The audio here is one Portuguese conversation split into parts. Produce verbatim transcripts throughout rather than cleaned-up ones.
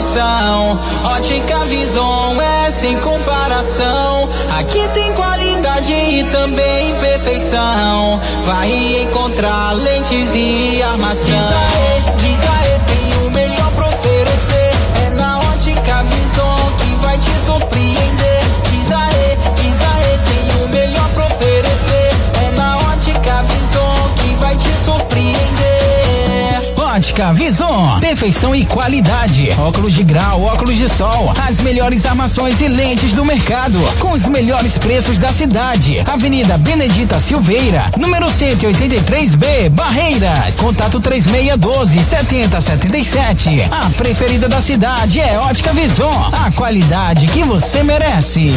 opção. Ótica Vison é sem comparação. Aqui tem qualidade e também perfeição. Vai encontrar lentes e armação. Diz aê, diz aê, tem o melhor pra oferecer. É na Ótica Vison que vai te surpreender. Diz aê, diz aê, tem o melhor pra oferecer. É na Ótica Vison que vai te surpreender. Ótica Vison, perfeição e qualidade. Óculos de grau, óculos de sol, as melhores armações e lentes do mercado, com os melhores preços da cidade. Avenida Benedita Silveira, número cento e oitenta e três B, Barreiras. Contato três seis um dois, sete zero sete sete. A preferida da cidade é Ótica Vison, a qualidade que você merece.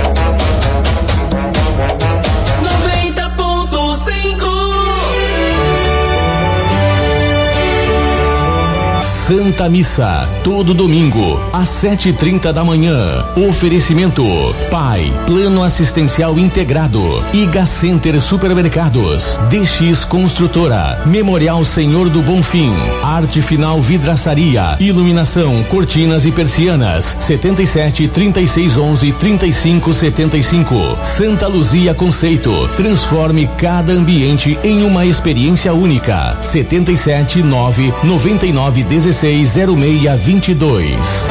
noventa ponto cinco. Santa Missa, todo domingo, às sete e trinta da manhã. Oferecimento: Pai, Plano Assistencial Integrado, Iga Center Supermercados, D X Construtora, Memorial Senhor do Bonfim, Arte Final Vidraçaria, Iluminação, Cortinas e Persianas, setenta e sete, trinta e seis, onze, trinta e cinco, setenta e cinco. Santa Luzia Conceito, transforme cada ambiente em uma experiência única. setenta e sete, nove, noventa e nove, dezesseis, zero seis, vinte e dois.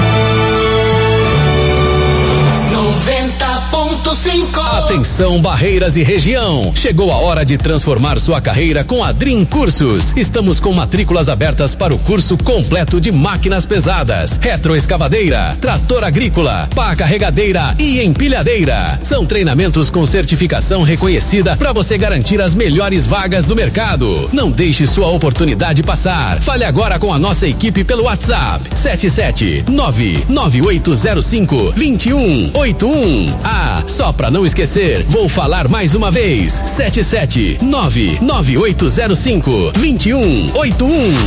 noventa ponto cinco. Atenção, Barreiras e região. Chegou a hora de transformar sua carreira com a Dream Cursos. Estamos com matrículas abertas para o curso completo de máquinas pesadas, retroescavadeira, trator agrícola, pá carregadeira e empilhadeira. São treinamentos com certificação reconhecida para você garantir as melhores vagas do mercado. Não deixe sua oportunidade passar. Fale agora com a nossa equipe pelo WhatsApp sete sete nove nove oito zero cinco dois um oito um. Ah, só para não esquecer, vou falar mais uma vez: sete sete nove nove oito zero cinco dois um oito um.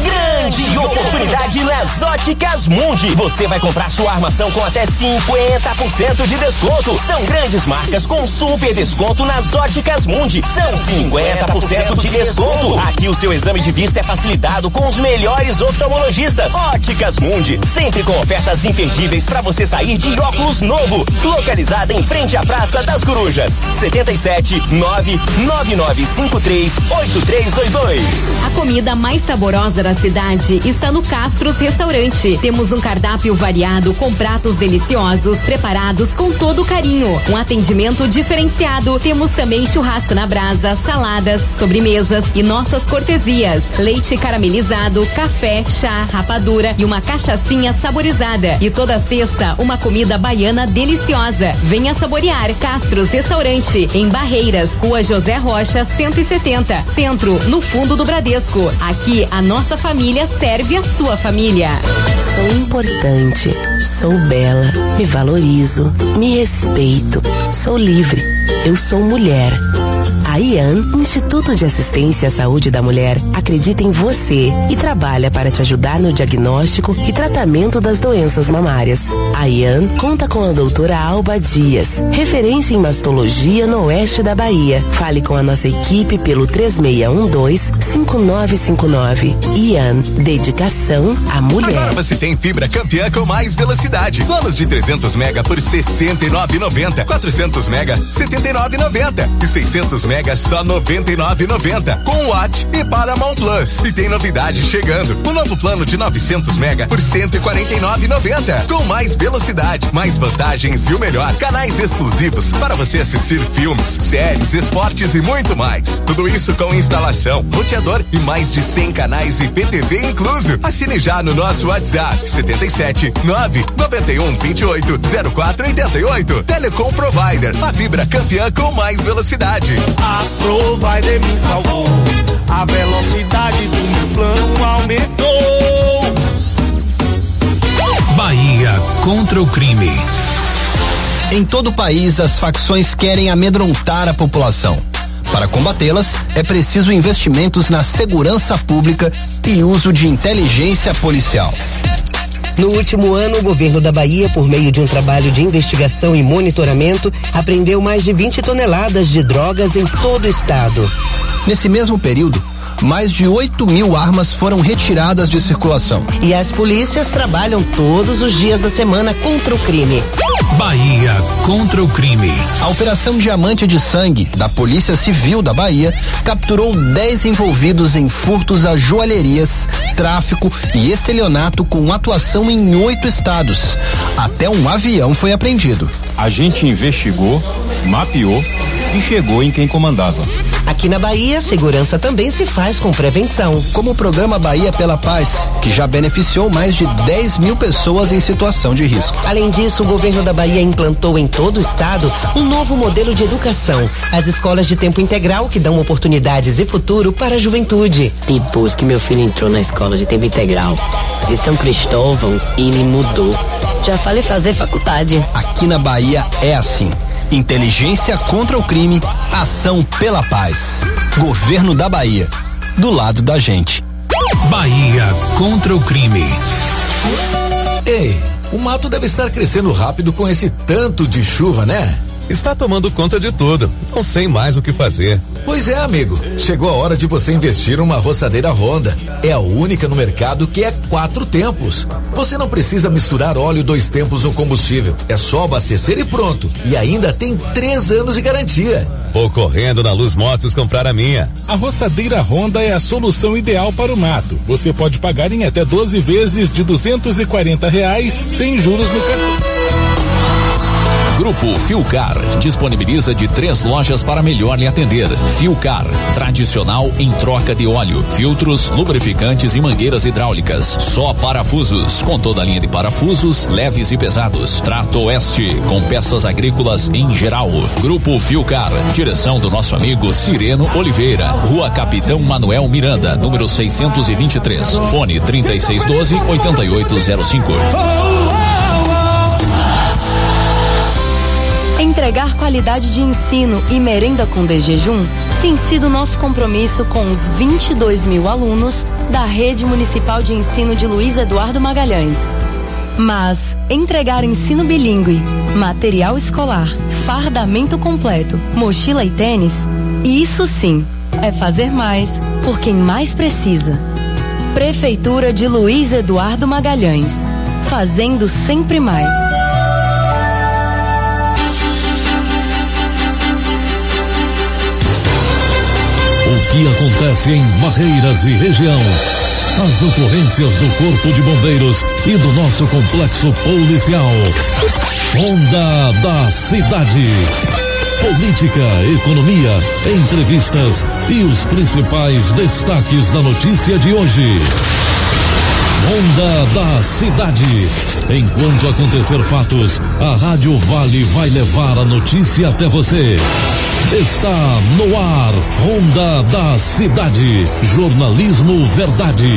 Grande oportunidade nas Óticas Mundi. Você vai comprar sua armação com até cinquenta por cento de desconto. São grandes marcas com super desconto nas Óticas Mundi. São cinquenta por cento de desconto. Aqui o seu exame de vista é facilitado com os melhores oftalmologistas. Óticas Mundi, sempre com ofertas imperdíveis para você sair de óculos novo. Localizada em frente à Praça das Corujas. setenta e sete nove nove nove cinco três oito três dois dois. A comida mais saborosa da cidade está no Castros Restaurante. Temos um cardápio variado com pratos deliciosos, preparados com todo carinho. Um atendimento diferenciado. Temos também churrasco na brasa, saladas, sobremesas e nossas cortesias. Leite caramelizado, café, chá, rapadura e uma cachaçinha saborizada. E toda sexta, uma comida baiana deliciosa. Venha saborear. Castros Restaurante, em Barreiras, Rua José Rocha, cento e setenta, Centro, no fundo do Bradesco. Aqui, a nossa família serve a sua família. Sou importante, sou bela, me valorizo, me respeito, sou livre, eu sou mulher. A I A N, Instituto de Assistência à Saúde da Mulher, acredita em você e trabalha para te ajudar no diagnóstico e tratamento das doenças mamárias. A I A N conta com a doutora Alba Dias, referência em mastologia no oeste da Bahia. Fale com a nossa equipe pelo três seis um dois, cinco nove cinco nove. I A N, dedicação à mulher. Agora você tem fibra campeã com mais velocidade. Planos de trezentos mega por sessenta e nove reais e noventa centavos, quatrocentos mega setenta e nove reais e noventa centavos e seiscentos mega só noventa e nove reais e noventa centavos com Watt e Paramount Plus. E tem novidade chegando: o novo plano de novecentos mega por cento e quarenta e nove reais e noventa centavos com mais velocidade, mais vantagens e o melhor, canais exclusivos para você assistir filmes, séries, esportes e muito mais. Tudo isso com instalação, roteador e mais de cem canais e P T V incluso. Assine já no nosso WhatsApp setenta e sete nove noventa e um vinte e oito zero quatro oitenta e oito. Telecom Provider, a fibra campeã com mais velocidade. A Provider me salvou, a velocidade do meu plano aumentou. Bahia contra o crime. Em todo o país, as facções querem amedrontar a população. Para combatê-las, é preciso investimentos na segurança pública e uso de inteligência policial. No último ano, o governo da Bahia, por meio de um trabalho de investigação e monitoramento, apreendeu mais de vinte toneladas de drogas em todo o estado. Nesse mesmo período, mais de oito mil armas foram retiradas de circulação. E as polícias trabalham todos os dias da semana contra o crime. Bahia contra o crime. A Operação Diamante de Sangue da Polícia Civil da Bahia capturou dez envolvidos em furtos a joalherias, tráfico e estelionato com atuação em oito estados. Até um avião foi apreendido. A gente investigou, mapeou e chegou em quem comandava. Aqui na Bahia, segurança também se faz com prevenção. Como o programa Bahia pela Paz, que já beneficiou mais de dez mil pessoas em situação de risco. Além disso, o governo da Bahia implantou em todo o estado um novo modelo de educação. As escolas de tempo integral que dão oportunidades e futuro para a juventude. Depois que meu filho entrou na escola de tempo integral de São Cristóvão, ele mudou. Já falei fazer faculdade. Aqui na Bahia é assim. Inteligência contra o crime, ação pela paz. Governo da Bahia, do lado da gente. Bahia contra o crime. Ei, o mato deve estar crescendo rápido com esse tanto de chuva, né? Está tomando conta de tudo. Não sei mais o que fazer. Pois é, amigo. Chegou a hora de você investir numa roçadeira Honda. É a única no mercado que é quatro tempos. Você não precisa misturar óleo dois tempos no combustível. É só abastecer e pronto. E ainda tem três anos de garantia. Vou correndo na Luz Motos comprar a minha. A roçadeira Honda é a solução ideal para o mato. Você pode pagar em até doze vezes de duzentos e quarenta reais sem juros no cartão. Grupo Filcar disponibiliza de três lojas para melhor lhe atender. Filcar, tradicional em troca de óleo, filtros, lubrificantes e mangueiras hidráulicas. Só parafusos, com toda a linha de parafusos, leves e pesados. Trato Oeste, com peças agrícolas em geral. Grupo Filcar, direção do nosso amigo Cireno Oliveira. Rua Capitão Manuel Miranda, número seiscentos e vinte e três. Fone trinta e seis doze, oitenta e oito zero cinco. Entregar qualidade de ensino e merenda com desjejum tem sido nosso compromisso com os vinte e dois mil alunos da Rede Municipal de Ensino de Luiz Eduardo Magalhães. Mas entregar ensino bilíngue, material escolar, fardamento completo, mochila e tênis, isso sim é fazer mais por quem mais precisa. Prefeitura de Luiz Eduardo Magalhães, fazendo sempre mais. O que acontece em Barreiras e região? As ocorrências do Corpo de Bombeiros e do nosso complexo policial. Ronda da Cidade. Política, economia, entrevistas e os principais destaques da notícia de hoje. Ronda da Cidade. Enquanto acontecer fatos, a Rádio Vale vai levar a notícia até você. Está no ar, Ronda da Cidade. Jornalismo Verdade.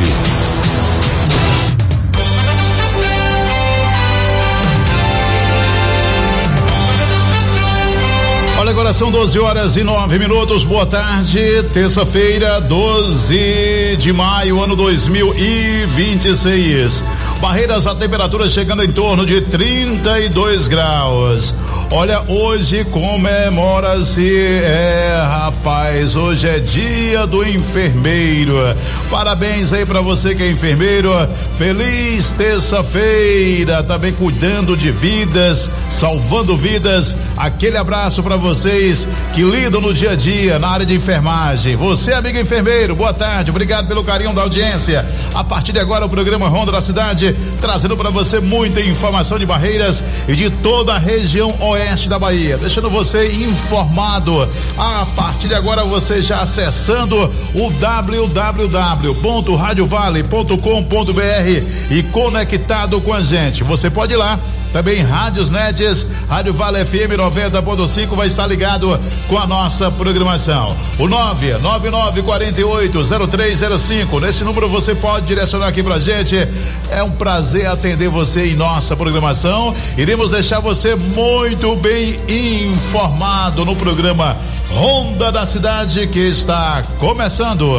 Olha, agora são doze horas e nove minutos. Boa tarde, terça-feira, doze de maio, ano dois mil e vinte e seis. Barreiras, a temperatura chegando em torno de trinta e dois graus. Olha, hoje comemora-se, é rapaz, hoje é dia do enfermeiro. Parabéns aí pra você que é enfermeiro. Feliz terça-feira, também cuidando de vidas, salvando vidas. Aquele abraço pra vocês que lidam no dia a dia na área de enfermagem. Você, amigo enfermeiro, boa tarde, obrigado pelo carinho da audiência. A partir de agora, o programa Ronda da Cidade, trazendo pra você muita informação de Barreiras e de toda a região oeste da Bahia, deixando você informado. A partir de agora, você já acessando o w w w ponto rádio vale ponto com ponto b r e conectado com a gente. Você pode ir lá. Também Rádios Nets, Rádio Vale F M noventa ponto cinco vai estar ligado com a nossa programação. O nove nove nove quatro oito zero três zero cinco, nesse número você pode direcionar aqui pra gente. É um prazer atender você em nossa programação. Iremos deixar você muito bem informado no programa Ronda da Cidade, que está começando.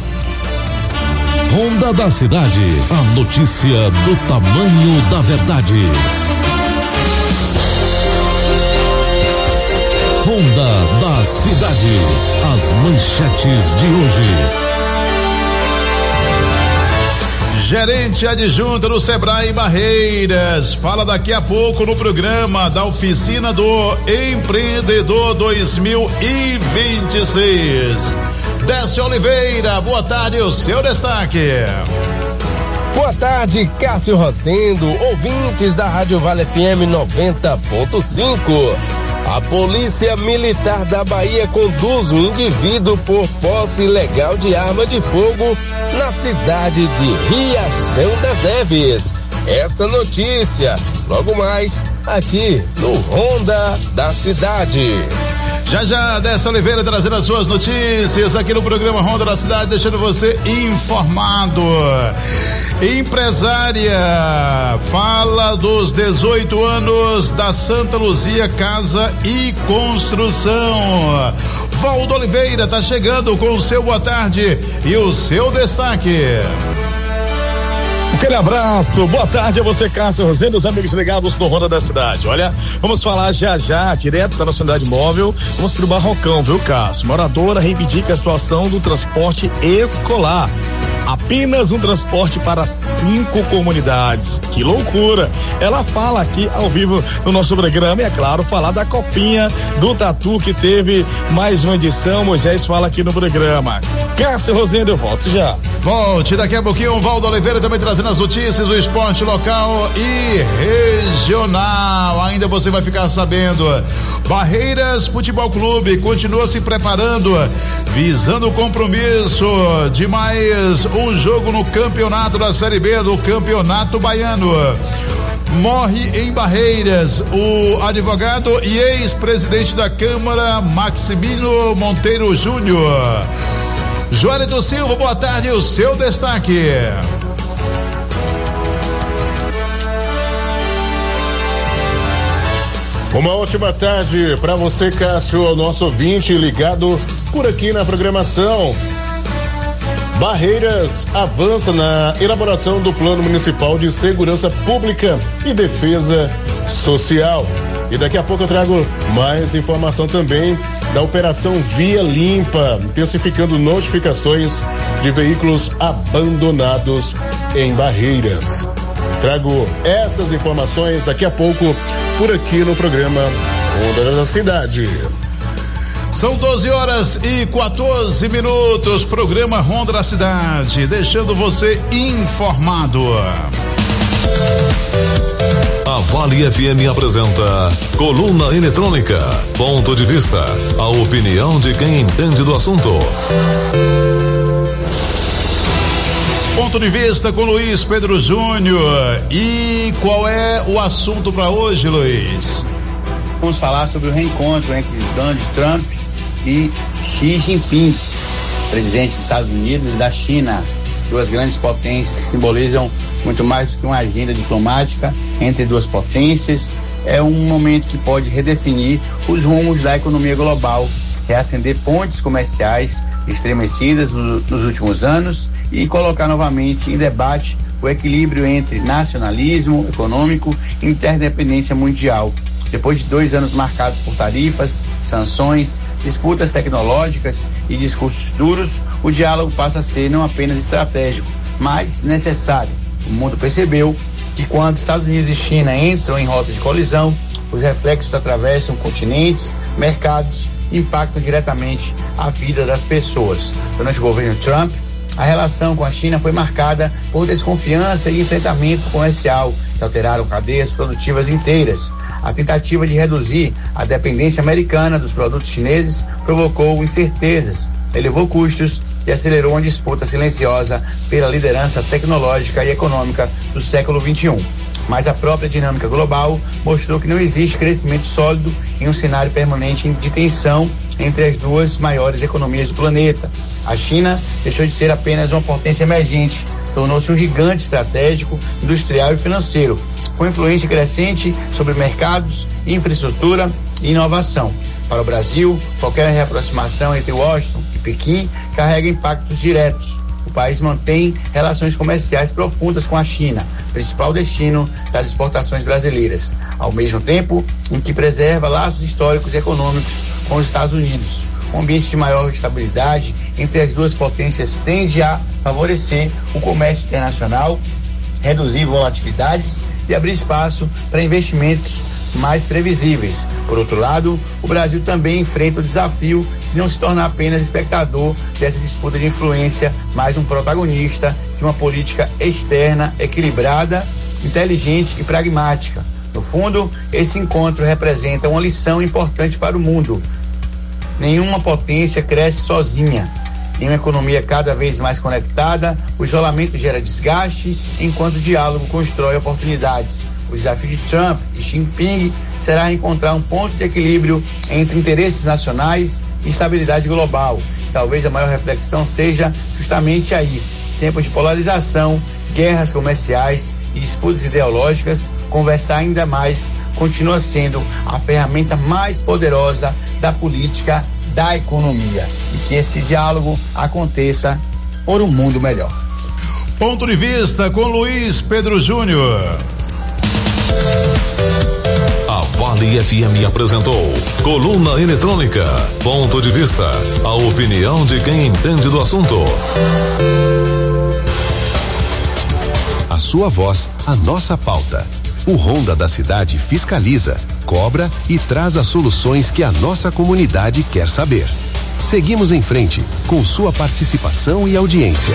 Ronda da Cidade, a notícia do tamanho da verdade. Ronda da Cidade, as manchetes de hoje. Gerente adjunta do Sebrae Barreiras, fala daqui a pouco no programa da Oficina do Empreendedor dois mil e vinte e seis. Décio Oliveira, boa tarde, o seu destaque. Boa tarde, Cássio Rosendo, ouvintes da Rádio Vale F M noventa ponto cinco. A Polícia Militar da Bahia conduz um indivíduo por posse ilegal de arma de fogo na cidade de Riachão das Neves. Esta notícia, logo mais, aqui no Ronda da Cidade. Já já, Décio Oliveira trazendo as suas notícias aqui no programa Ronda da Cidade, deixando você informado. Empresária fala dos dezoito anos da Santa Luzia Casa e Construção. Valdo Oliveira tá chegando com o seu boa tarde e o seu destaque. Aquele abraço, boa tarde a você, Cássio Rosendo, os amigos ligados no Ronda da Cidade. Olha, vamos falar já já, direto da nossa unidade móvel, vamos pro Barrocão, viu, Cássio? Moradora reivindica a situação do transporte escolar. Apenas um transporte para cinco comunidades. Que loucura! Ela fala aqui ao vivo no nosso programa e, é claro, falar da copinha do Tatu que teve mais uma edição. Moisés fala aqui no programa. Cássio Rosendo, eu volto já. Volte daqui a pouquinho, o Valdo Oliveira também trazendo as notícias do esporte local e regional. Ainda você vai ficar sabendo. Barreiras Futebol Clube continua se preparando, visando o compromisso de mais um jogo no campeonato da Série B do Campeonato Baiano. Morre em Barreiras o advogado e ex-presidente da Câmara, Maximino Monteiro Júnior. Joelito Silva, boa tarde, o seu destaque. Uma ótima tarde para você, Cássio, nosso ouvinte ligado por aqui na programação. Barreiras avança na elaboração do Plano Municipal de Segurança Pública e Defesa Social. E daqui a pouco eu trago mais informação também da Operação Via Limpa, intensificando notificações de veículos abandonados em Barreiras. Trago essas informações daqui a pouco por aqui no programa Ronda da Cidade. São doze horas e quatorze minutos, programa Ronda da Cidade, deixando você informado. A Vale F M apresenta Coluna Eletrônica, ponto de vista, a opinião de quem entende do assunto. Ponto de vista com Luiz Pedro Júnior. E qual é o assunto para hoje, Luiz? Vamos falar sobre o reencontro entre Donald Trump e Xi Jinping, presidente dos Estados Unidos e da China, duas grandes potências que simbolizam muito mais do que uma agenda diplomática entre duas potências. É um momento que pode redefinir os rumos da economia global, reacender pontes comerciais estremecidas no, nos últimos anos e colocar novamente em debate o equilíbrio entre nacionalismo econômico e interdependência mundial. Depois de dois anos marcados por tarifas, sanções, disputas tecnológicas e discursos duros, o diálogo passa a ser não apenas estratégico, mas necessário. O mundo percebeu que quando Estados Unidos e China entram em rota de colisão, os reflexos atravessam continentes, mercados e impactam diretamente a vida das pessoas. Durante o governo Trump, a relação com a China foi marcada por desconfiança e enfrentamento comercial que alteraram cadeias produtivas inteiras. A tentativa de reduzir a dependência americana dos produtos chineses provocou incertezas, elevou custos e acelerou uma disputa silenciosa pela liderança tecnológica e econômica do século vinte e um. Mas a própria dinâmica global mostrou que não existe crescimento sólido em um cenário permanente de tensão entre as duas maiores economias do planeta. A China deixou de ser apenas uma potência emergente, tornou-se um gigante estratégico, industrial e financeiro, com influência crescente sobre mercados, infraestrutura e inovação. Para o Brasil, qualquer reaproximação entre Washington e Pequim carrega impactos diretos. O país mantém relações comerciais profundas com a China, principal destino das exportações brasileiras, ao mesmo tempo em que preserva laços históricos e econômicos com os Estados Unidos. Um ambiente de maior estabilidade entre as duas potências tende a favorecer o comércio internacional, reduzir volatilidades e abrir espaço para investimentos mais previsíveis. Por outro lado, o Brasil também enfrenta o desafio de não se tornar apenas espectador dessa disputa de influência, mas um protagonista de uma política externa equilibrada, inteligente e pragmática. No fundo, esse encontro representa uma lição importante para o mundo. Nenhuma potência cresce sozinha. Em uma economia cada vez mais conectada, o isolamento gera desgaste, enquanto o diálogo constrói oportunidades. O desafio de Trump e Xi Jinping será encontrar um ponto de equilíbrio entre interesses nacionais e estabilidade global. Talvez a maior reflexão seja justamente aí. Tempos de polarização, guerras comerciais e disputas ideológicas, conversar ainda mais continua sendo a ferramenta mais poderosa da política da economia. E que esse diálogo aconteça por um mundo melhor. Ponto de vista com Luiz Pedro Júnior. A Vale F M apresentou Coluna Eletrônica, Ponto de Vista, a opinião de quem entende do assunto. A sua voz, a nossa pauta. O Honda da cidade fiscaliza, cobra e traz as soluções que a nossa comunidade quer saber. Seguimos em frente, com sua participação e audiência.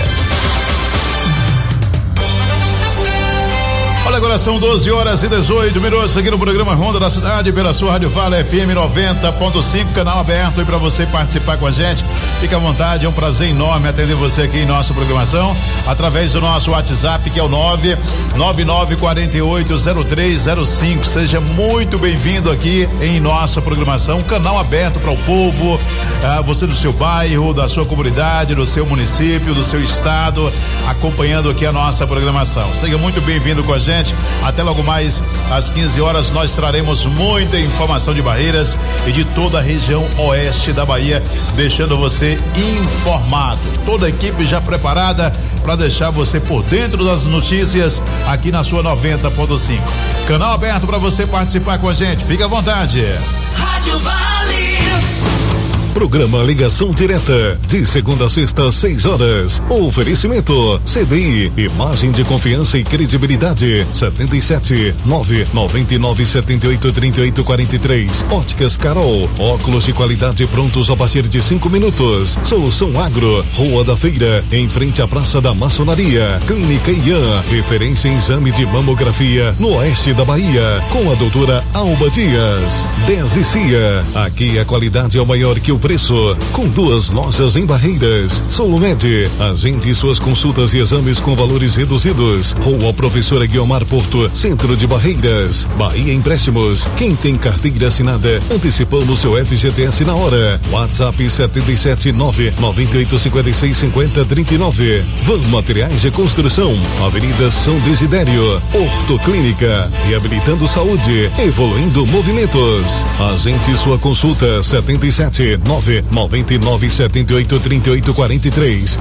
Olha, agora são doze horas e dezoito minutos aqui no programa Ronda da Cidade pela sua Rádio Vale F M noventa ponto cinco, canal aberto aí para você participar com a gente. Fica à vontade, é um prazer enorme atender você aqui em nossa programação através do nosso WhatsApp, que é o nove nove nove quatro oito zero três zero cinco. Seja muito bem-vindo aqui em nossa programação, canal aberto para o povo, ah, você do seu bairro, da sua comunidade, do seu município, do seu estado, acompanhando aqui a nossa programação. Seja muito bem-vindo com a gente. Até logo mais às quinze horas nós traremos muita informação de Barreiras e de toda a região oeste da Bahia, deixando você informado. Toda a equipe já preparada para deixar você por dentro das notícias aqui na sua noventa ponto cinco. Canal aberto para você participar com a gente. Fique à vontade. Rádio Vale. Programa Ligação Direta, de segunda a sexta, seis horas. Oferecimento C D I, imagem de confiança e credibilidade. setenta e sete, nove nove nove, sete oito, três oito quatro três. Óticas Carol, óculos de qualidade prontos a partir de cinco minutos. Solução Agro, Rua da Feira, em frente à Praça da Maçonaria. Clínica Ian, referência em exame de mamografia no oeste da Bahia, com a doutora Alba Dias. dez e Cia, aqui a qualidade é o maior que o preço, com duas lojas em Barreiras. Solumed, agende suas consultas e exames com valores reduzidos. Rua Professora Guiomar Porto, centro de Barreiras. Bahia Empréstimos, quem tem carteira assinada, antecipando seu F G T S na hora. WhatsApp setenta e sete, nove nove oito, cinco seis, cinco zero três nove. Van Materiais de Construção, Avenida São Desidério. Ortoclínica, reabilitando saúde, evoluindo movimentos. Agende sua consulta setenta e sete, nove nove nove, sete oito, três oito quatro três.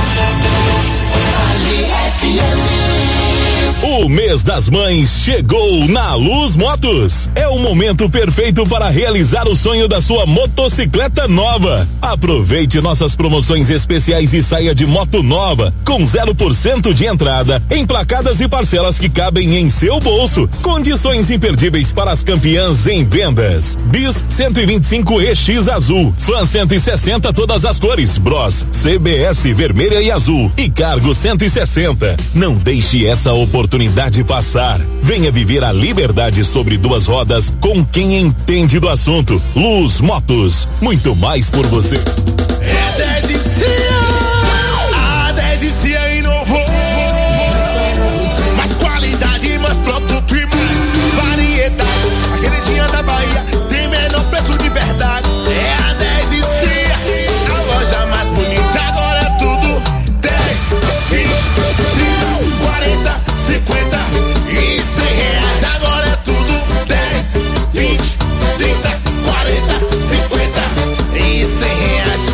O mês das mães chegou na Luz Motos. É o momento perfeito para realizar o sonho da sua motocicleta nova. Aproveite nossas promoções especiais e saia de moto nova, com zero por cento de entrada, emplacadas e parcelas que cabem em seu bolso. Condições imperdíveis para as campeãs em vendas. Bis cento e vinte e cinco E X azul, Fan cento e sessenta todas as cores, Bros, C B S vermelha e azul e Cargo cento e sessenta. Não deixe essa oportunidade passar. Venha viver a liberdade sobre duas rodas com quem entende do assunto. Luz Motos, muito mais por você. É dez e Cia, a dez e Cia inovou. Mais qualidade, mais produto e mais variedade. A queridinha da Bahia tem menor preço de verdade. É a dez e Cia, a loja mais bonita. Agora é tudo dez, vinte, trinta, quarenta, cinquenta e cem reais. Agora é tudo dez, vinte, trinta, quarenta, cinquenta e cem reais.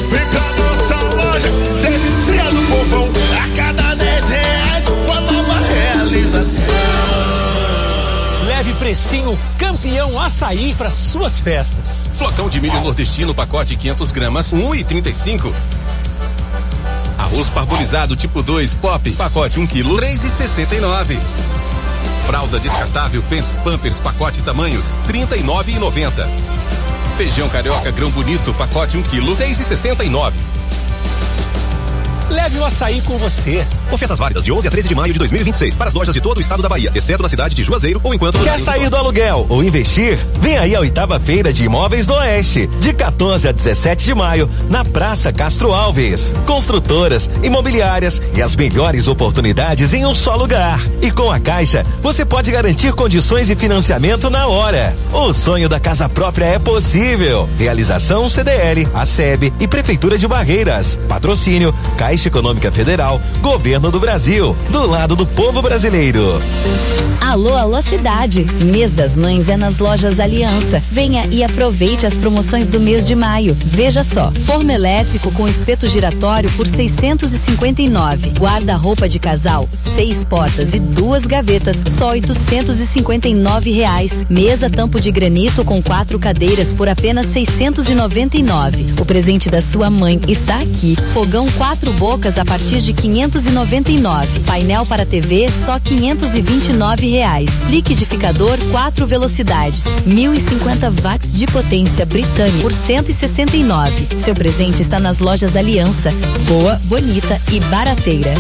leve precinho campeão açaí para suas festas. Flocão de milho nordestino, pacote quinhentas gramas, um e trinta e cinco. Arroz parbolizado tipo dois Pop, pacote um quilo, três e sessenta e nove. Fralda descartável Pants Pampers, pacote tamanhos, trinta e nove e noventa. Feijão carioca grão bonito, pacote um quilo, seis e sessenta e nove. Leve o açaí com você. Ofertas válidas de onze a treze de maio de dois mil e vinte e seis para as lojas de todo o estado da Bahia, exceto na cidade de Juazeiro ou enquanto... Quer sair do aluguel ou investir? Vem aí a oitava feira de imóveis do Oeste, de quatorze a dezessete de maio, na Praça Castro Alves. Construtoras, imobiliárias e as melhores oportunidades em um só lugar. E com a Caixa, você pode garantir condições de financiamento na hora. O sonho da casa própria é possível. Realização C D L, A S E B e Prefeitura de Barreiras. Patrocínio Caixa Econômica Federal, Governo do Brasil, do lado do povo brasileiro. Alô, alô cidade, mês das mães é nas lojas Aliança. Venha e aproveite as promoções do mês de maio. Veja só, forno elétrico com espeto giratório por seiscentos e cinquenta e nove. Guarda-roupa de casal, seis portas e duas gavetas, só oitocentos e cinquenta e nove reais. Mesa tampo de granito com quatro cadeiras por apenas seiscentos e noventa e nove. O presente da sua mãe está aqui. Fogão quatro bocas a partir de quinhentos e noventa e nove. Painel para T V só quinhentos e vinte e nove reais. Liquidificador quatro velocidades, mil e cinquenta watts de potência Britânia por cento e sessenta e nove. Seu presente está nas lojas Aliança. Boa, bonita e barateira.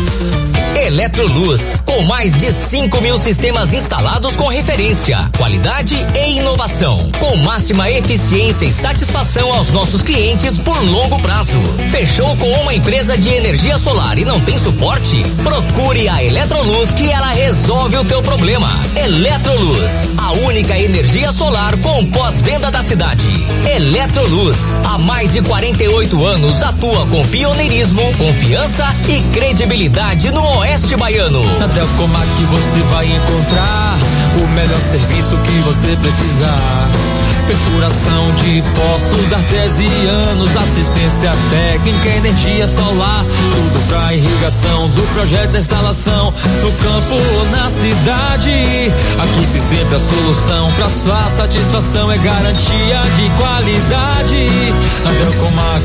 Eletroluz, com mais de cinco mil sistemas instalados com referência, qualidade e inovação, com máxima eficiência e satisfação aos nossos clientes por longo prazo. Fechou com uma empresa de energia solar e não tem suporte? Procure a Eletroluz que ela resolve o teu problema. Eletroluz, a única energia solar com pós-venda da cidade. Eletroluz, há mais de quarenta e oito anos atua com pioneirismo, confiança e credibilidade no Oeste Baiano. Na Delcomac você vai encontrar o melhor serviço que você precisar. Perfuração de poços artesianos, assistência técnica, energia solar, tudo pra irrigação do projeto da instalação, no campo ou na cidade. Aqui tem sempre a solução, pra sua satisfação é garantia de qualidade. Na Delcomac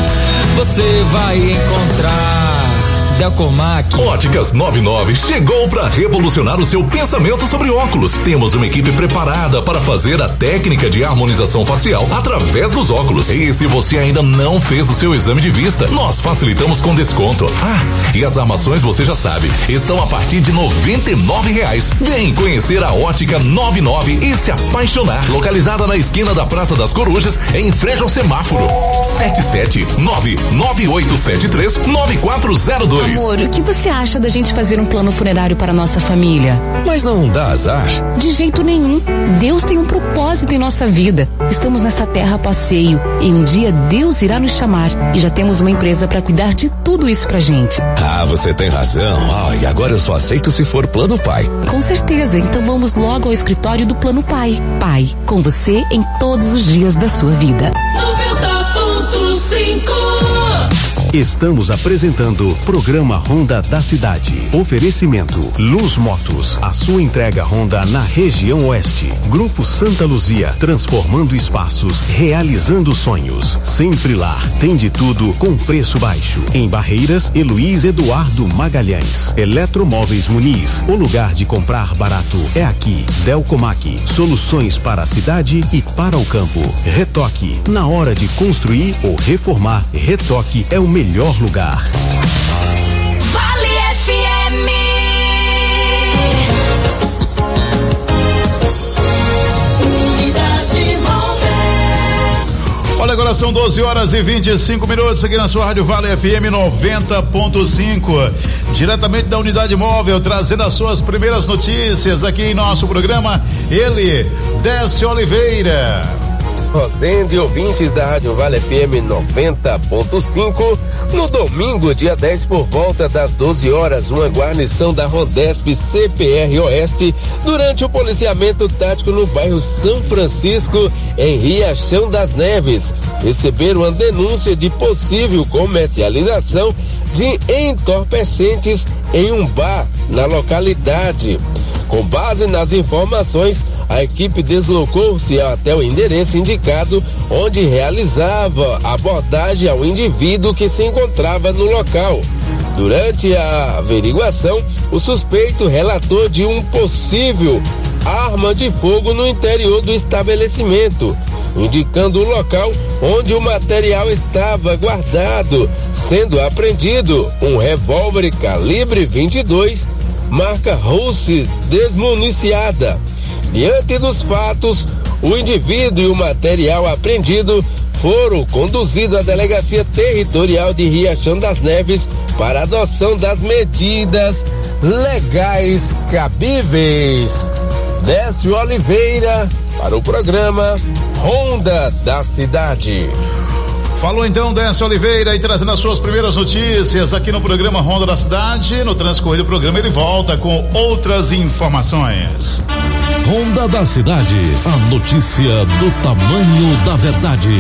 você vai encontrar Delcomac. Óticas noventa e nove chegou para revolucionar o seu pensamento sobre óculos. Temos uma equipe preparada para fazer a técnica de harmonização facial através dos óculos. E se você ainda não fez o seu exame de vista, nós facilitamos com desconto. Ah, e as armações você já sabe, estão a partir de noventa e nove reais. Vem conhecer a Ótica noventa e nove e se apaixonar. Localizada na esquina da Praça das Corujas, em frente ao semáforo. sete sete nove nove oito sete três nove quatro zero dois. Amor, o que você acha da gente fazer um plano funerário para nossa família? Mas não dá azar? De jeito nenhum. Deus tem um propósito em nossa vida. Estamos nessa terra a passeio e um dia Deus irá nos chamar. E já temos uma empresa para cuidar de tudo isso pra gente. Ah, você tem razão. Ah, e agora eu só aceito se for Plano Pai. Com certeza. Então vamos logo ao escritório do Plano Pai. Pai, com você em todos os dias da sua vida. noventa ponto cinco. Estamos apresentando Programa Honda da Cidade. Oferecimento Luz Motos, a sua entrega Honda na região oeste. Grupo Santa Luzia, transformando espaços, realizando sonhos. Sempre lá, tem de tudo com preço baixo. Em Barreiras, Luiz Eduardo Magalhães. Eletromóveis Muniz, o lugar de comprar barato é aqui. Delcomac, soluções para a cidade e para o campo. Retoque, na hora de construir ou reformar, Retoque é o melhor melhor lugar. Vale F M. Unidade Móvel. Olha, agora são doze horas e vinte e cinco minutos aqui na sua Rádio Vale F M noventa ponto cinco. Diretamente da Unidade Móvel, trazendo as suas primeiras notícias aqui em nosso programa. Ele, Décio Oliveira. Rosendo e ouvintes da Rádio Vale F M noventa ponto cinco, no domingo, dia dez, por volta das doze horas, uma guarnição da Rondesp C P R Oeste, durante o policiamento tático no bairro São Francisco, em Riachão das Neves, receberam uma denúncia de possível comercialização de entorpecentes em um bar na localidade. Com base nas informações, a equipe deslocou-se até o endereço indicado, onde realizava abordagem ao indivíduo que se encontrava no local. Durante a averiguação, o suspeito relatou de um possível arma de fogo no interior do estabelecimento, indicando o local onde o material estava guardado, sendo apreendido um revólver calibre vinte e dois, marca Russe desmuniciada. Diante dos fatos, o indivíduo e o material apreendido foram conduzidos à Delegacia Territorial de Riachão das Neves para adoção das medidas legais cabíveis. Décio Oliveira para o programa Ronda da Cidade. Falou então Décio Oliveira e trazendo as suas primeiras notícias aqui no programa Ronda da Cidade. No transcorrer do programa ele volta com outras informações. Ronda da Cidade, a notícia do tamanho da verdade.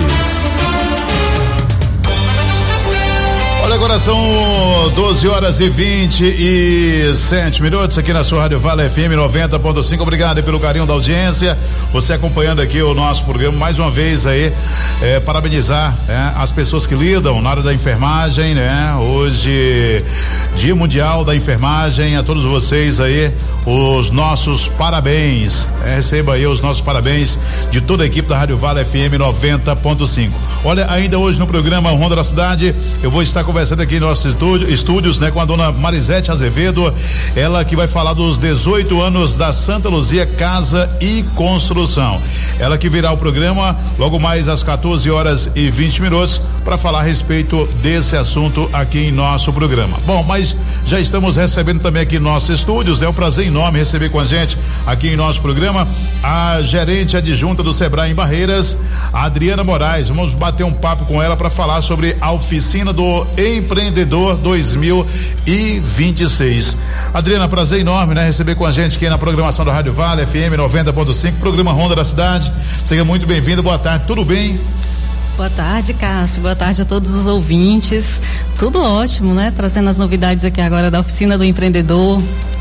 Olha, agora são doze horas e vinte e sete minutos aqui na sua Rádio Vale F M noventa ponto cinco. Obrigado aí pelo carinho da audiência. Você acompanhando aqui o nosso programa mais uma vez aí, é, parabenizar é, as pessoas que lidam na área da enfermagem, né? Hoje, Dia Mundial da Enfermagem, a todos vocês aí, os nossos parabéns. É, receba aí os nossos parabéns de toda a equipe da Rádio Vale F M noventa ponto cinco. Olha, ainda hoje no programa Ronda da Cidade, eu vou estar conversando aqui em nossos estúdio, estúdios, né, com a dona Marisete Azevedo, ela que vai falar dos dezoito anos da Santa Luzia Casa e Construção. Ela que virá o programa logo mais às quatorze horas e vinte minutos para falar a respeito desse assunto aqui em nosso programa. Bom, mas já estamos recebendo também aqui em nossos estúdios, é um prazer enorme receber com a gente aqui em nosso programa a gerente adjunta do Sebrae em Barreiras, a Adriana Moraes. Vamos bater um papo com ela para falar sobre a oficina do Empreendedor dois mil e vinte e seis. Adriana, prazer enorme, né? Receber com a gente aqui na programação da Rádio Vale F M noventa ponto cinco, programa Ronda da Cidade. Seja muito bem-vindo, boa tarde, tudo bem? Boa tarde, Cássio, boa tarde a todos os ouvintes, tudo ótimo, né? Trazendo as novidades aqui agora da oficina do empreendedor.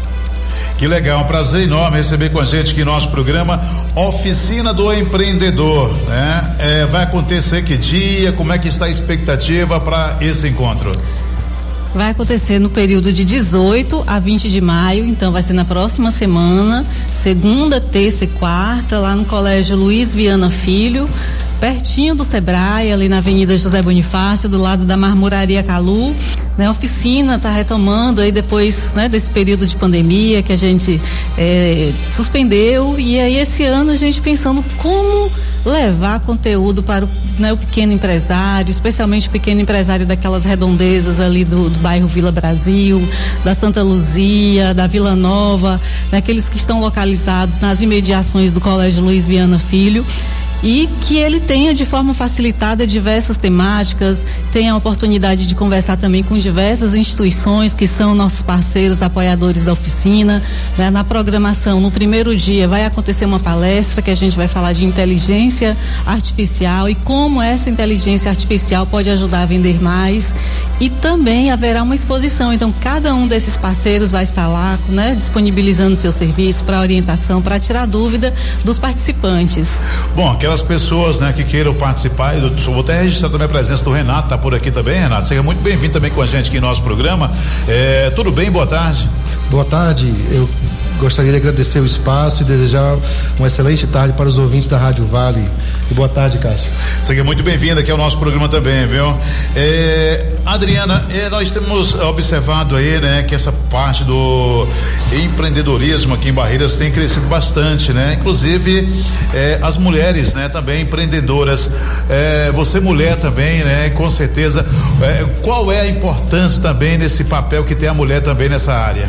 Que legal, um prazer enorme receber com a gente aqui nosso programa Oficina do Empreendedor, né? É, vai acontecer que dia, como é que está a expectativa para esse encontro? Vai acontecer no período de dezoito a vinte de maio, então vai ser na próxima semana, segunda, terça e quarta, lá no Colégio Luiz Viana Filho, pertinho do Sebrae, ali na Avenida José Bonifácio, do lado da Marmoraria Calu, né? A oficina está retomando aí depois, né, desse período de pandemia que a gente é, suspendeu, e aí esse ano a gente pensando como levar conteúdo para o, né, o pequeno empresário, especialmente o pequeno empresário daquelas redondezas ali do, do bairro Vila Brasil, da Santa Luzia, da Vila Nova, daqueles que estão localizados nas imediações do Colégio Luiz Viana Filho, e que ele tenha de forma facilitada diversas temáticas, tenha a oportunidade de conversar também com diversas instituições que são nossos parceiros, apoiadores da oficina, né? Na programação, no primeiro dia vai acontecer uma palestra que a gente vai falar de inteligência artificial e como essa inteligência artificial pode ajudar a vender mais, e também haverá uma exposição, então cada um desses parceiros vai estar lá, né, disponibilizando seu serviço para orientação, para tirar dúvida dos participantes. Bom, aquela as pessoas, né, que queiram participar, eu vou até registrar também a presença do Renato, tá por aqui também, Renato, seja muito bem-vindo também com a gente aqui no nosso programa. É, tudo bem? Boa tarde. Boa tarde, eu gostaria de agradecer o espaço e desejar uma excelente tarde para os ouvintes da Rádio Vale. E boa tarde, Cássio. Seja muito bem-vindo aqui ao nosso programa também, viu? É, Adriana, é, nós temos observado aí, né, que essa parte do empreendedorismo aqui em Barreiras tem crescido bastante, né? Inclusive, é, as mulheres, né, também empreendedoras. É, você mulher também, né? Com certeza. É, qual é a importância também desse papel que tem a mulher também nessa área?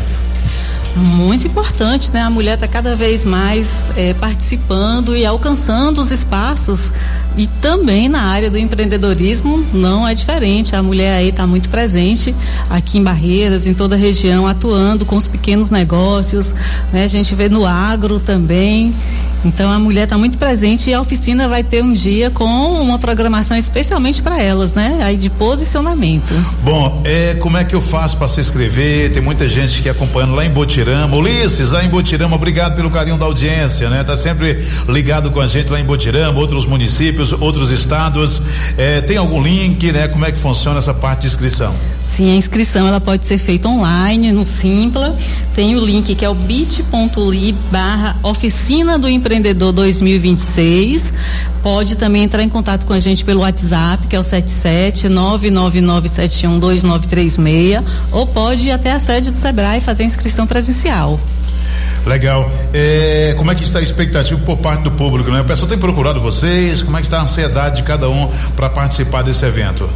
Muito importante, né? A mulher está cada vez mais é, participando e alcançando os espaços E também na área do empreendedorismo não é diferente. A mulher aí está muito presente aqui em Barreiras, em toda a região, atuando com os pequenos negócios, né? A gente vê no agro também. Então a mulher está muito presente e a oficina vai ter um dia com uma programação especialmente para elas, né? Aí de posicionamento. Bom, é, como é que eu faço para se inscrever? Tem muita gente que acompanhando lá em Botirama. Ulisses, lá em Botirama, obrigado pelo carinho da audiência, né? Tá sempre ligado com a gente lá em Botirama, outros municípios, outros estados. É, tem algum link, né? Como é que funciona essa parte de inscrição? Sim, a inscrição ela pode ser feita online no Simpla. Tem o link que é o bit.ly barra oficina do empreendedor dois mil e vinte e seis. Pode também entrar em contato com a gente pelo WhatsApp, que é o sete sete nove nove nove sete um dois nove três seis, ou pode ir até a sede do Sebrae fazer a inscrição presencial. Legal. É, como é que está a expectativa por parte do público, né? O pessoal tem procurado vocês? Como é que está a ansiedade de cada um para participar desse evento?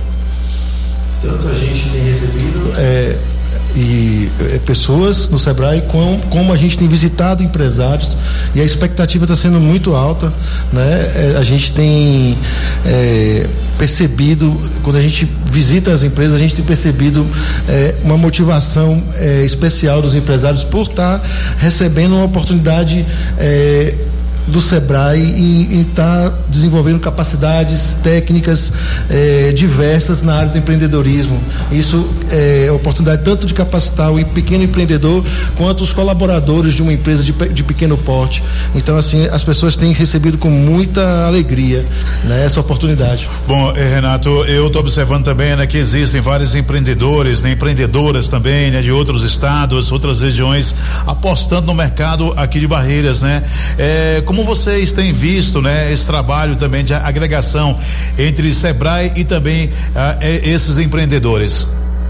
Tanto a gente tem recebido é, e é, pessoas no Sebrae, com, como a gente tem visitado empresários, e a expectativa está sendo muito alta, né? É, a gente tem é, percebido, quando a gente visita as empresas, a gente tem percebido é, uma motivação é, especial dos empresários por estar tá recebendo uma oportunidade é, do Sebrae em estar tá desenvolvendo capacidades técnicas eh, diversas na área do empreendedorismo. Isso é oportunidade tanto de capacitar o pequeno empreendedor quanto os colaboradores de uma empresa de, de pequeno porte. Então, assim, as pessoas têm recebido com muita alegria, né, essa oportunidade. Bom, eh, Renato, eu estou observando também, né, que existem vários empreendedores, né, empreendedoras também, né, de outros estados, outras regiões, apostando no mercado aqui de Barreiras, né? É, como vocês têm visto, né, esse trabalho também de agregação entre Sebrae e também ah, esses empreendedores?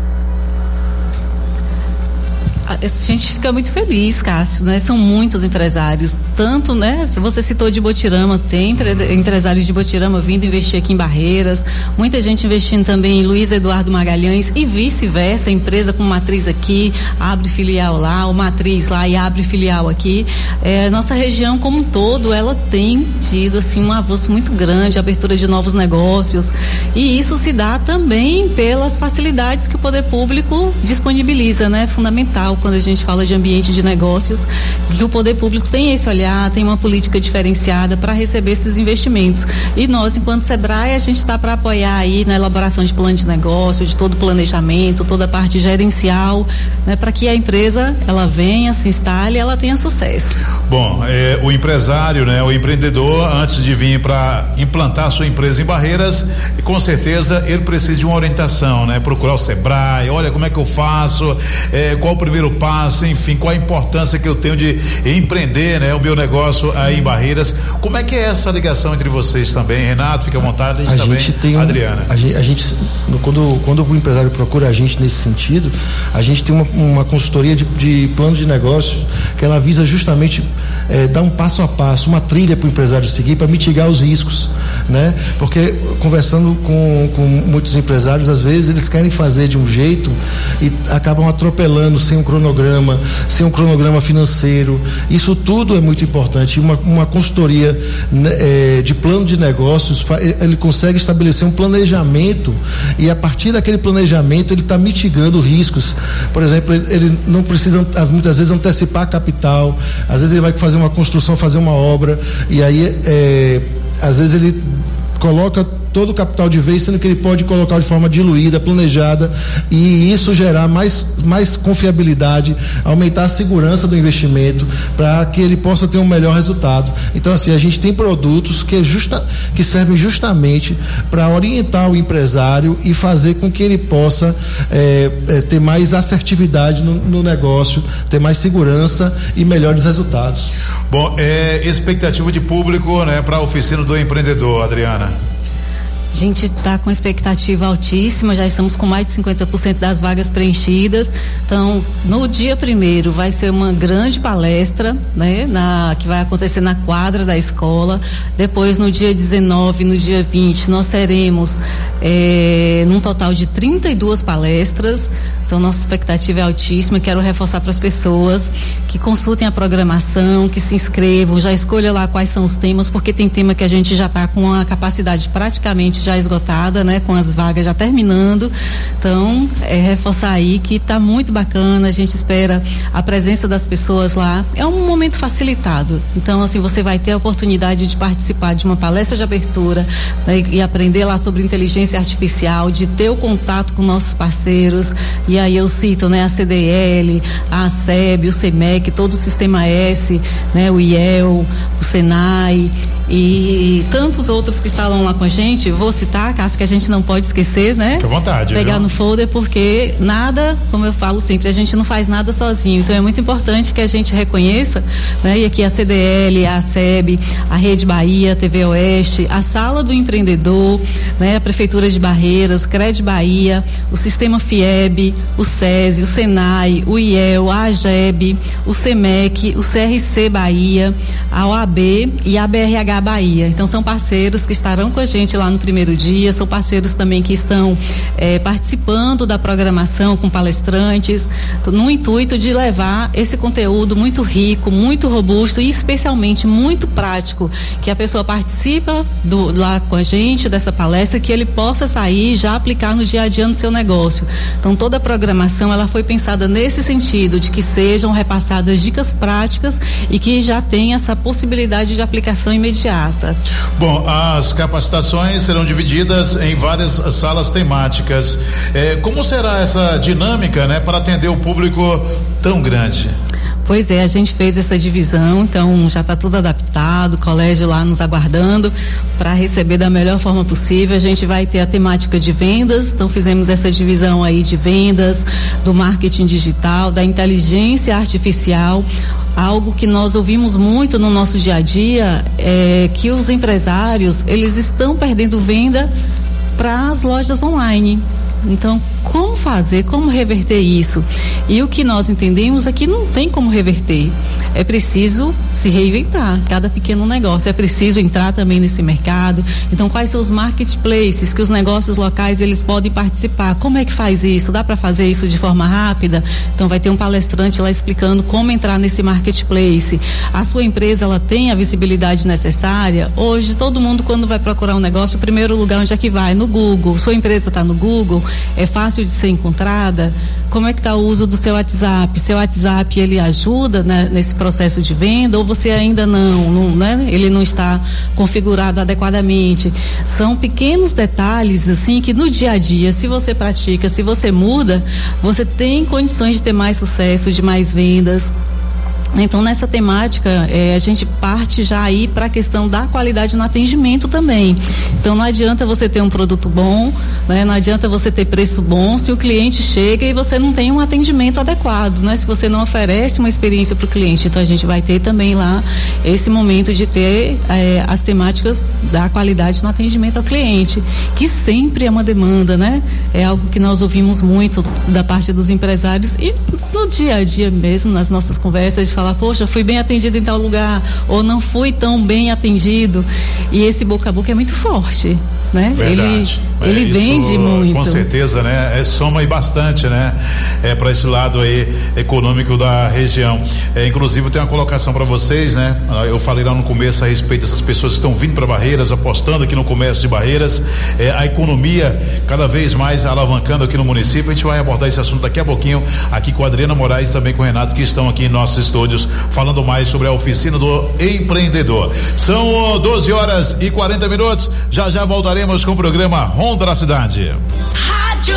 A gente fica muito feliz, Cássio, né? São muitos empresários, tanto, né? Você citou de Botirama, tem empresários de Botirama vindo investir aqui em Barreiras, muita gente investindo também em Luiz Eduardo Magalhães e vice-versa, empresa com matriz aqui, abre filial lá, ou matriz lá e abre filial aqui. É, nossa região como um todo, ela tem tido, assim, um avanço muito grande, abertura de novos negócios, e isso se dá também pelas facilidades que o poder público disponibiliza, né? Fundamental quando a gente fala de ambiente de negócios, que o poder público tem esse olhar, tem uma política diferenciada para receber esses investimentos. E nós, enquanto Sebrae, a gente está para apoiar aí na elaboração de plano de negócio, de todo o planejamento, toda a parte gerencial, né, para que a empresa ela venha, se instale e ela tenha sucesso. Bom, é, o empresário, né, o empreendedor, antes de vir para implantar a sua empresa em Barreiras, com certeza ele precisa de uma orientação, né? Procurar o Sebrae, olha como é que eu faço, é, qual o primeiro passo, enfim, qual a importância que eu tenho de empreender, né, o meu negócio aí em Barreiras. Como é que é essa ligação entre vocês também, Renato? Fica à vontade, a também, gente tem um, Adriana. A gente, a gente quando, quando o empresário procura a gente nesse sentido, a gente tem uma, uma consultoria de, de plano de negócio que ela visa justamente é, dar um passo a passo, uma trilha para o empresário seguir para mitigar os riscos, né? Porque conversando com, com muitos empresários, às vezes eles querem fazer de um jeito e acabam atropelando sem um cronograma, sem um cronograma financeiro. Isso tudo é muito importante. Uma, uma consultoria, né, é, de plano de negócios, ele consegue estabelecer um planejamento e a partir daquele planejamento ele está mitigando riscos. Por exemplo, ele, ele não precisa muitas vezes antecipar capital, às vezes ele vai fazer uma construção, fazer uma obra e aí é, às vezes ele coloca todo o capital de vez, sendo que ele pode colocar de forma diluída, planejada, e isso gerar mais, mais confiabilidade, aumentar a segurança do investimento para que ele possa ter um melhor resultado. Então, assim, a gente tem produtos que, é justa, que servem justamente para orientar o empresário e fazer com que ele possa é, é, ter mais assertividade no, no negócio, ter mais segurança e melhores resultados. Bom, é, expectativa de público, né, para a oficina do empreendedor, Adriana? A gente está com expectativa altíssima, já estamos com mais de cinquenta por cento das vagas preenchidas. Então, no dia primeiro vai ser uma grande palestra, né, na, que vai acontecer na quadra da escola. Depois, no dia dezenove, no dia vinte, nós teremos é, num total de trinta e duas palestras. Então, nossa expectativa é altíssima. Quero reforçar para as pessoas que consultem a programação, que se inscrevam, já escolha lá quais são os temas, porque tem tema que a gente já está com a capacidade praticamente já esgotada, né? Com as vagas já terminando. Então, é reforçar aí que está muito bacana. A gente espera a presença das pessoas lá. É um momento facilitado. Então, assim, você vai ter a oportunidade de participar de uma palestra de abertura, né, e aprender lá sobre inteligência artificial, de ter o contato com nossos parceiros. E aí eu cito, né, a C D L, a ASEB, o CEMEC, todo o Sistema S, né, o I E L, o SENAI e tantos outros que estavam lá com a gente. Vou citar, Cássio, que a gente não pode esquecer, né? Fique à vontade. Pegar viu? no folder, porque nada, como eu falo sempre, a gente não faz nada sozinho. Então é muito importante que a gente reconheça, né? E aqui a C D L, a ASEB, a Rede Bahia, a T V Oeste, a Sala do Empreendedor, né? A Prefeitura de Barreiras, o Cred Bahia, o Sistema FIEB, o SESI, o SENAI, o I E L, a AGEB, o CEMEC, o C R C Bahia, a O A B e a B R H Bahia. Então são parceiros que estarão com a gente lá no primeiro dia, são parceiros também que estão eh, participando da programação com palestrantes, no intuito de levar esse conteúdo muito rico, muito robusto e especialmente muito prático, que a pessoa participa do, lá com a gente dessa palestra, que ele possa sair e já aplicar no dia a dia no seu negócio. Então toda a programação ela foi pensada nesse sentido, de que sejam repassadas dicas práticas e que já tenha essa possibilidade de aplicação imediata. Bom, as capacitações serão divididas em várias salas temáticas. É, como será essa dinâmica, né, para atender o público tão grande? Pois é, a gente fez essa divisão, então já está tudo adaptado, o colégio lá nos aguardando para receber da melhor forma possível. A gente vai ter a temática de vendas, então fizemos essa divisão aí de vendas, do marketing digital, da inteligência artificial. Algo que nós ouvimos muito no nosso dia a dia é que os empresários, eles estão perdendo venda para as lojas online. Então, como fazer, como reverter isso? E o que nós entendemos é que não tem como reverter. É preciso se reinventar, cada pequeno negócio. É preciso entrar também nesse mercado. Então, quais são os marketplaces que os negócios locais eles podem participar? Como é que faz isso? Dá para fazer isso de forma rápida? Então, vai ter um palestrante lá explicando como entrar nesse marketplace. A sua empresa, ela tem a visibilidade necessária? Hoje, todo mundo, quando vai procurar um negócio, o primeiro lugar onde é que vai? No Google. Sua empresa está no Google? É fácil de ser encontrada? Como é que está o uso do seu WhatsApp? Seu WhatsApp, ele ajuda, né, nesse processo de venda ou você ainda não, não, né? Ele não está configurado adequadamente? São pequenos detalhes, assim, que no dia a dia, se você pratica, se você muda, você tem condições de ter mais sucesso, de mais vendas. Então, nessa temática, eh, a gente parte já aí para a questão da qualidade no atendimento também. Então, não adianta você ter um produto bom, né? Não adianta você ter preço bom se o cliente chega e você não tem um atendimento adequado, né? Se você não oferece uma experiência para o cliente. Então, a gente vai ter também lá esse momento de ter eh, as temáticas da qualidade no atendimento ao cliente, que sempre é uma demanda, né? É algo que nós ouvimos muito da parte dos empresários e no dia a dia mesmo, nas nossas conversas, de falar, poxa, fui bem atendido em tal lugar, ou não fui tão bem atendido. E esse boca a boca é muito forte, né? Verdade. Ele, ele é, vende isso, muito. Com certeza, né? É, soma e bastante, né? É, para esse lado aí econômico da região. É, inclusive, tem uma colocação para vocês, né? Eu falei lá no começo a respeito dessas pessoas que estão vindo para Barreiras, apostando aqui no comércio de Barreiras, é, a economia cada vez mais alavancando aqui no município. A gente vai abordar esse assunto daqui a pouquinho, aqui com a Adriana Moraes e também com o Renato, que estão aqui em nossos estúdios, falando mais sobre a oficina do empreendedor. São doze horas e quarenta minutos. Já já voltaremos com o programa Ronda da Cidade. Rádio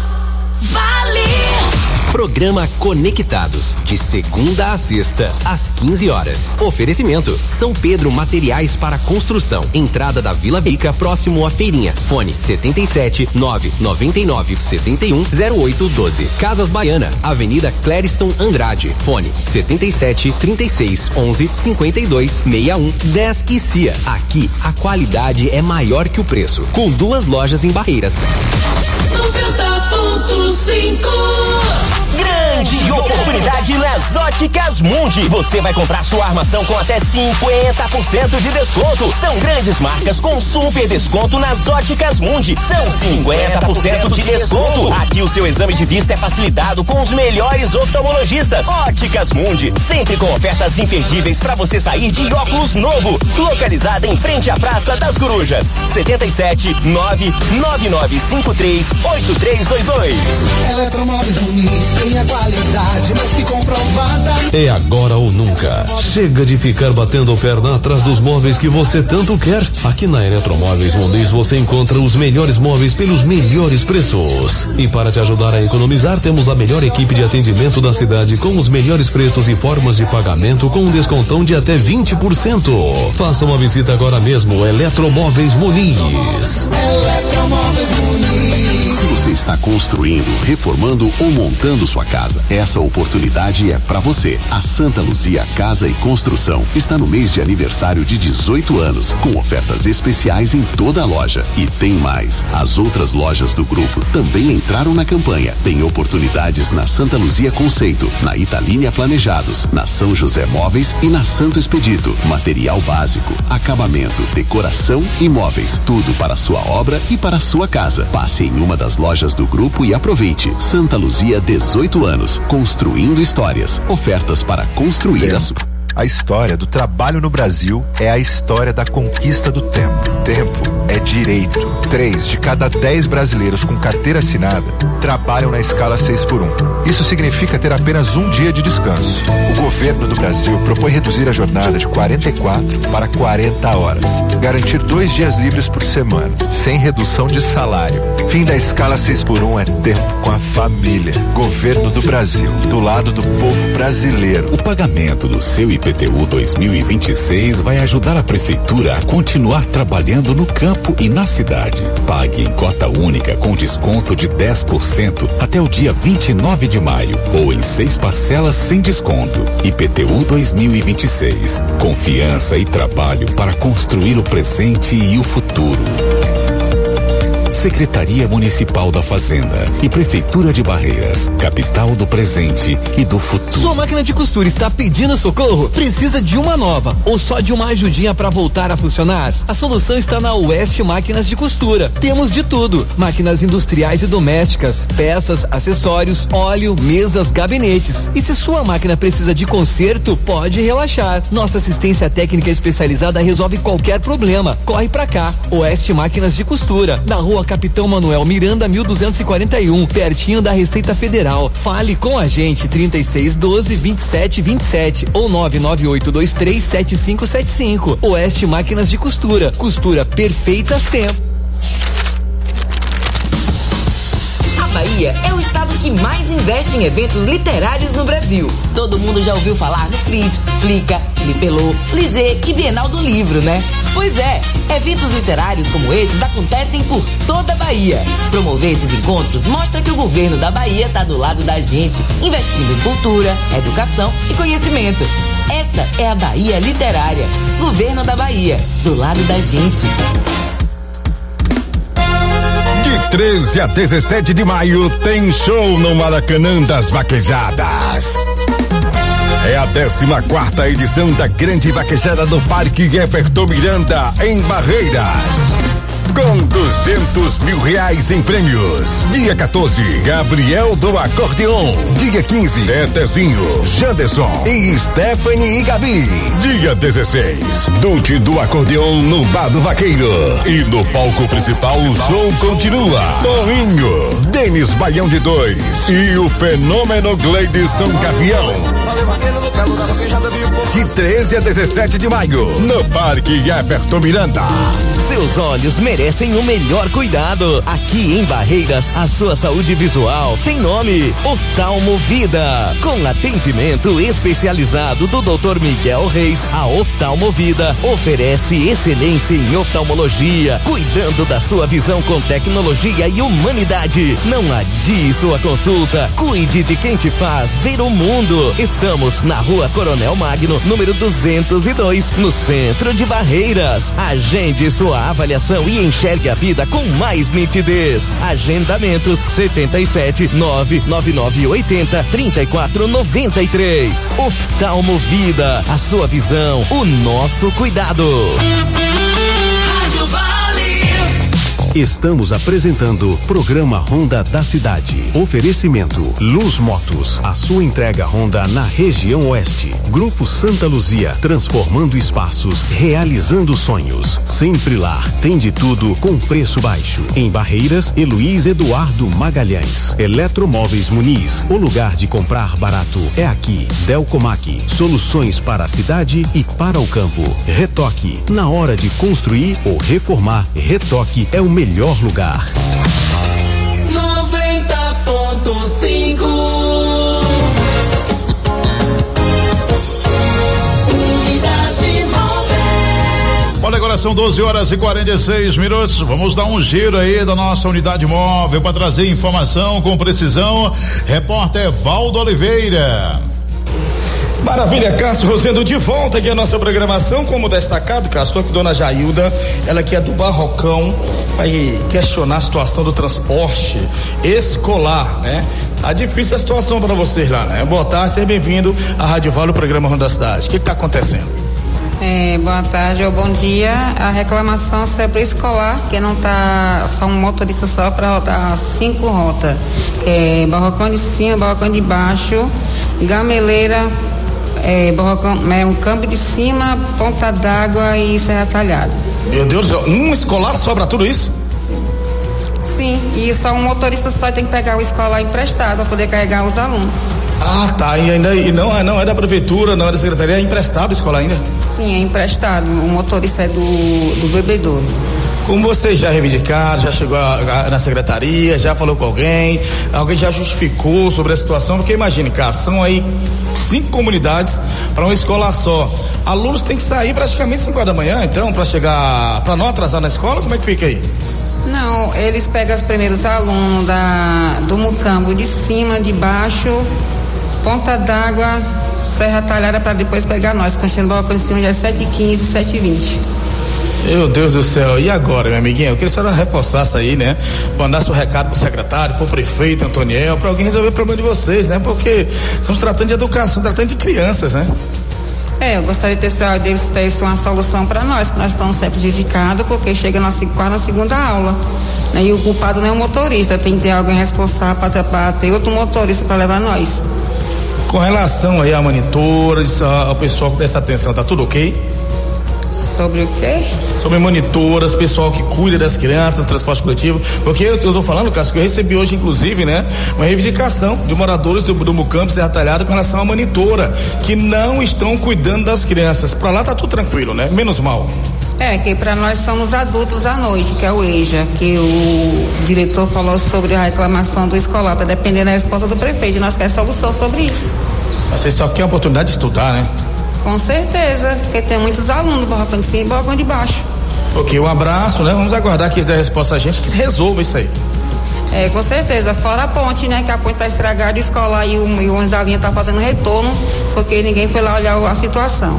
Vale. Programa Conectados, de segunda a sexta, às quinze horas. Oferecimento: São Pedro Materiais para Construção. Entrada da Vila Bica, próximo à Feirinha. Fone setenta e sete, nove noventa e nove, setenta e um, zero oito, doze. Casas Baiana, Avenida Clériston Andrade. Fone setenta e sete, trinta e seis, onze, cinquenta e dois, sessenta e um, dez e C I A. Aqui, a qualidade é maior que o preço. Com duas lojas em Barreiras. noventa ponto cinco grande oportunidade nas Óticas Mundi. Você vai comprar sua armação com até cinquenta por cento de desconto. São grandes marcas com super desconto nas Óticas Mundi. São cinquenta por cento de desconto. Aqui o seu exame de vista é facilitado com os melhores oftalmologistas. Óticas Mundi, sempre com ofertas imperdíveis para você sair de óculos novo. Localizada em frente à Praça das Corujas. setenta e sete, nove nove nove cinco três, oito três dois dois. Eletromóveis Muniz tem a qualidade mais que comprovada. É agora ou nunca. Chega de ficar batendo perna atrás dos móveis que você tanto quer. Aqui na Eletromóveis Muniz você encontra os melhores móveis pelos melhores preços. E para te ajudar a economizar, temos a melhor equipe de atendimento da cidade com os melhores preços e formas de pagamento com um descontão de até vinte por cento. Faça uma visita agora mesmo. Eletromóveis Muniz. Eletromóveis Muniz. Se você está construindo, reformando ou montando sua casa, essa oportunidade é para você. A Santa Luzia Casa e Construção está no mês de aniversário de dezoito anos, com ofertas especiais em toda a loja. E tem mais. As outras lojas do grupo também entraram na campanha. Tem oportunidades na Santa Luzia Conceito, na Italínia Planejados, na São José Móveis e na Santo Expedito. Material básico, acabamento, decoração e móveis. Tudo para a sua obra e para a sua casa. Passe em uma das lojas do grupo e aproveite. Santa Luzia, dezoito anos. Construindo histórias. Ofertas para construir a sua. A história do trabalho no Brasil é a história da conquista do tempo. Tempo é direito. Três de cada dez brasileiros com carteira assinada trabalham na escala seis por um. Isso significa ter apenas um dia de descanso. O governo do Brasil propõe reduzir a jornada de quarenta e quatro para quarenta horas. Garantir dois dias livres por semana, sem redução de salário. Fim da escala seis por um é tempo com a família. Governo do Brasil, do lado do povo brasileiro. O pagamento do seu I P T U dois mil e vinte e seis vai ajudar a prefeitura a continuar trabalhando no campo e na cidade. Pague em cota única com desconto de dez por cento até o dia vinte e nove de maio ou em seis parcelas sem desconto. I P T U dois mil e vinte e seis. Confiança e trabalho para construir o presente e o futuro. Secretaria Municipal da Fazenda e Prefeitura de Barreiras, capital do presente e do futuro. Sua máquina de costura está pedindo socorro? Precisa de uma nova ou só de uma ajudinha para voltar a funcionar? A solução está na Oeste Máquinas de Costura. Temos de tudo: máquinas industriais e domésticas, peças, acessórios, óleo, mesas, gabinetes. E se sua máquina precisa de conserto, pode relaxar. Nossa assistência técnica especializada resolve qualquer problema. Corre pra cá. Oeste Máquinas de Costura, na Rua Capitão Manuel Miranda, mil duzentos e quarenta e um, pertinho da Receita Federal. Fale com a gente, trinta e seis, doze, vinte e sete, vinte e sete ou nove nove oito dois três, sete cinco sete cinco. Oeste Máquinas de Costura, costura perfeita sempre. Bahia é o estado que mais investe em eventos literários no Brasil. Todo mundo já ouviu falar no Flips, Flica, Flipelô, Fligê e Bienal do Livro, né? Pois é, eventos literários como esses acontecem por toda a Bahia. Promover esses encontros mostra que o governo da Bahia está do lado da gente, investindo em cultura, educação e conhecimento. Essa é a Bahia Literária. Governo da Bahia, do lado da gente. De treze a dezessete de maio tem show no Maracanã das Vaquejadas. É a décima quarta edição da Grande Vaquejada do Parque Everton Miranda, em Barreiras. Com duzentos mil reais em prêmios. Dia quatorze, Gabriel do Acordeon. Dia quinze, Tetezinho, Janderson e Stephanie e Gabi. Dia dezesseis, Dute do Acordeon no Bar do Vaqueiro. E no palco principal o show continua. Toninho, Denis Baião de Dois e o fenômeno Gleidson Gavião. De treze a dezessete de maio, no Parque Everton Miranda. Seus olhos merecem o melhor cuidado. Aqui em Barreiras, a sua saúde visual tem nome: Oftalmovida. Com atendimento especializado do doutor Miguel Reis, a Oftalmovida oferece excelência em oftalmologia, cuidando da sua visão com tecnologia e humanidade. Não adie sua consulta. Cuide de quem te faz ver o mundo. Está Estamos na Rua Coronel Magno, número duzentos e dois, no centro de Barreiras. Agende sua avaliação e enxergue a vida com mais nitidez. Agendamentos setenta e sete, nove nove nove oitenta, trinta e quatro noventa e três. Oftalmo Vida, a sua visão, o nosso cuidado. Rádio Vale. Estamos apresentando Programa Honda da Cidade. Oferecimento Luz Motos, a sua entrega Honda na região oeste. Grupo Santa Luzia, transformando espaços, realizando sonhos. Sempre lá, tem de tudo com preço baixo. Em Barreiras, Heloís Eduardo Magalhães. Eletromóveis Muniz, o lugar de comprar barato é aqui. Delcomac, soluções para a cidade e para o campo. Retoque, na hora de construir ou reformar, Retoque é o melhor melhor lugar. noventa ponto cinco. Unidade móvel. Olha, agora são doze horas e quarenta e seis minutos. Vamos dar um giro aí da nossa unidade móvel para trazer informação com precisão. Repórter Valdo Oliveira. Maravilha, Cássio Rosendo, de volta aqui a nossa programação, como destacado, Cássio, estou aqui com a dona Jailda, ela que é do Barrocão, vai questionar a situação do transporte escolar, né? Tá difícil a situação para vocês lá, né? Boa tarde, seja bem-vindo à Rádio Vale, o programa Ronda da Cidade. O que que tá acontecendo? É, boa tarde ou bom dia. A reclamação é sobre escolar, que não tá só um motorista só para rodar cinco rotas, que é Barrocão de cima, Barrocão de baixo, Gameleira, É, Barrocão, é um campo de cima, Ponta d'Água e Serra Talhada. Meu Deus do céu, um escolar só pra tudo isso? Sim. Sim, e só um motorista só tem que pegar o escolar emprestado para poder carregar os alunos. Ah, tá, e ainda e não, não é da prefeitura, não é da secretaria, é emprestado o escolar ainda? Sim, é emprestado, o motorista é do, do bebedouro. Como vocês já reivindicaram, já chegou a, a, na secretaria, já falou com alguém, alguém já justificou sobre a situação, porque imagine, cara, são aí cinco comunidades para uma escola só. Alunos têm que sair praticamente cinco horas da manhã, então, para chegar, para não atrasar na escola, como é que fica aí? Não, eles pegam os primeiros alunos da, do Mucambo de cima, de baixo, Ponta d'Água, Serra Talhada, para depois pegar nós, Constantino Balcão de cima já é sete e quinze, sete e vinte. Meu Deus do céu, e agora, minha amiguinha? Eu queria só reforçar isso aí, né? Mandar seu recado pro secretário, pro prefeito Antoniel, pra alguém resolver o problema de vocês, né? Porque estamos tratando de educação, tratando de crianças, né? É, eu gostaria de ter, deles ter uma solução para nós, que nós estamos sempre dedicados, porque chega na, quase na segunda aula, né? E o culpado não é o motorista, tem que ter alguém responsável para ter outro motorista para levar nós. Com relação aí a monitores, ao pessoal que dá essa atenção, tá tudo ok? Sobre o quê? Sobre monitoras, pessoal que cuida das crianças, transporte coletivo, porque eu, eu tô falando, Cássio, que eu recebi hoje, inclusive, né, uma reivindicação de moradores do, do Mucampo Serra Talhada com relação à monitora, que não estão cuidando das crianças. Pra lá tá tudo tranquilo, né? Menos mal. É, que para nós somos adultos à noite, que é o EJA, que o diretor falou sobre a reclamação do escolar, tá dependendo da resposta do prefeito, nós queremos solução sobre isso. Mas vocês só querem a oportunidade de estudar, né? Com certeza, porque tem muitos alunos do Barrocão de cima e Barrocão de baixo. Ok, um abraço, né? Vamos aguardar que eles dêem a resposta a gente, que resolva isso aí. É, com certeza, fora a ponte, né? Que a ponte tá estragada, o escolar e o, e o ônibus da linha tá fazendo retorno, porque ninguém foi lá olhar a situação.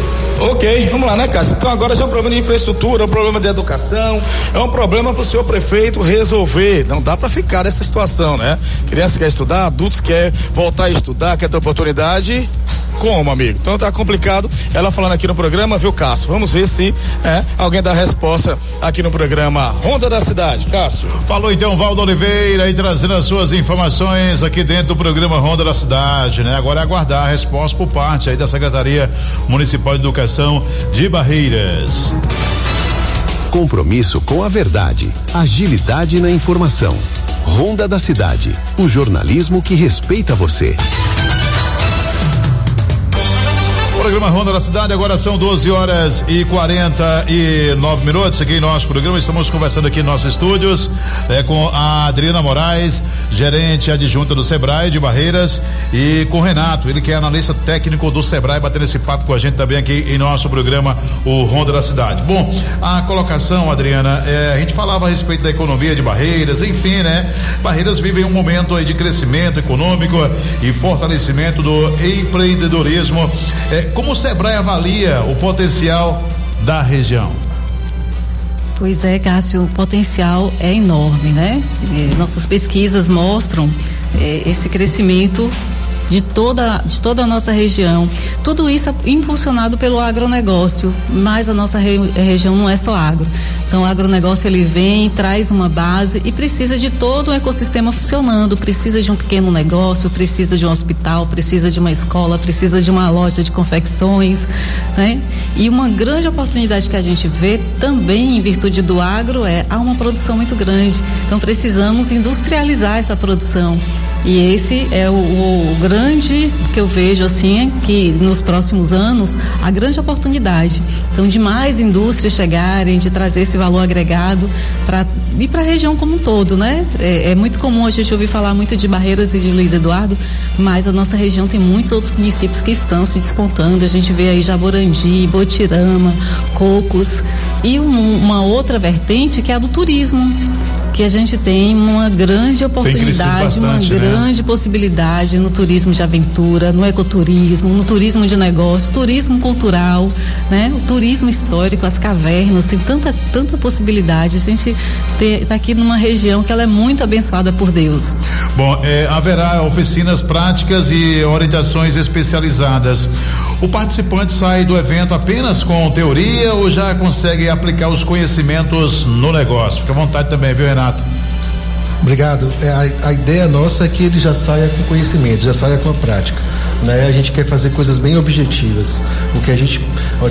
Ok, vamos lá, né, Cássio? Então agora já é um problema de infraestrutura, é um problema de educação, é um problema pro senhor prefeito resolver. Não dá pra ficar nessa situação, né? Criança quer estudar, adultos quer voltar a estudar, quer ter oportunidade. Como, amigo? Então tá complicado. Ela falando aqui no programa, viu, Cássio? Vamos ver se é, alguém dá a resposta aqui no programa Ronda da Cidade. Cássio. Falou então Valdo Oliveira aí trazendo as suas informações aqui dentro do programa Ronda da Cidade, né? Agora é aguardar a resposta por parte aí da Secretaria Municipal de Educação de Barreiras. Compromisso com a verdade, agilidade na informação. Ronda da Cidade, o jornalismo que respeita você. Programa Ronda da Cidade, agora são doze horas e quarenta e nove minutos aqui em nosso programa. Estamos conversando aqui em nossos estúdios é, com a Adriana Moraes, gerente adjunta do Sebrae de Barreiras, e com o Renato, ele que é analista técnico do Sebrae, batendo esse papo com a gente também aqui em nosso programa, o Ronda da Cidade. Bom, a colocação, Adriana, é, a gente falava a respeito da economia de Barreiras, enfim, né? Barreiras vivem um momento aí de crescimento econômico e fortalecimento do empreendedorismo. É, como o Sebrae avalia o potencial da região? Pois é, Cássio, o potencial é enorme, né? E nossas pesquisas mostram eh, esse crescimento de toda, de toda a nossa região. Tudo isso é impulsionado pelo agronegócio, mas a nossa re, região não é só agro. Então o agronegócio ele vem, traz uma base e precisa de todo um ecossistema funcionando, precisa de um pequeno negócio, precisa de um hospital, precisa de uma escola, precisa de uma loja de confecções, né? E uma grande oportunidade que a gente vê também em virtude do agro é há uma produção muito grande. Então precisamos industrializar essa produção. E esse é o, o grande que eu vejo assim, que nos próximos anos, a grande oportunidade. Então, de mais indústrias chegarem, de trazer esse valor agregado para ir para a região como um todo, né? É, é muito comum a gente ouvir falar muito de Barreiras e de Luiz Eduardo, mas a nossa região tem muitos outros municípios que estão se despontando. A gente vê aí Jaborandi, Botirama, Cocos e um, uma outra vertente que é a do turismo, que a gente tem uma grande oportunidade, bastante, uma grande né? possibilidade no turismo de aventura, no ecoturismo, no turismo de negócio, turismo cultural, né? O turismo histórico, as cavernas, tem tanta, tanta possibilidade. A gente está aqui numa região que ela é muito abençoada por Deus. Bom, é, haverá oficinas práticas e orientações especializadas. O participante sai do evento apenas com teoria ou já consegue aplicar os conhecimentos no negócio? Fica à vontade também, viu, Renato? Obrigado. É, a, a ideia nossa é que ele já saia com conhecimento, já saia com a prática, né? A gente quer fazer coisas bem objetivas. O que a gente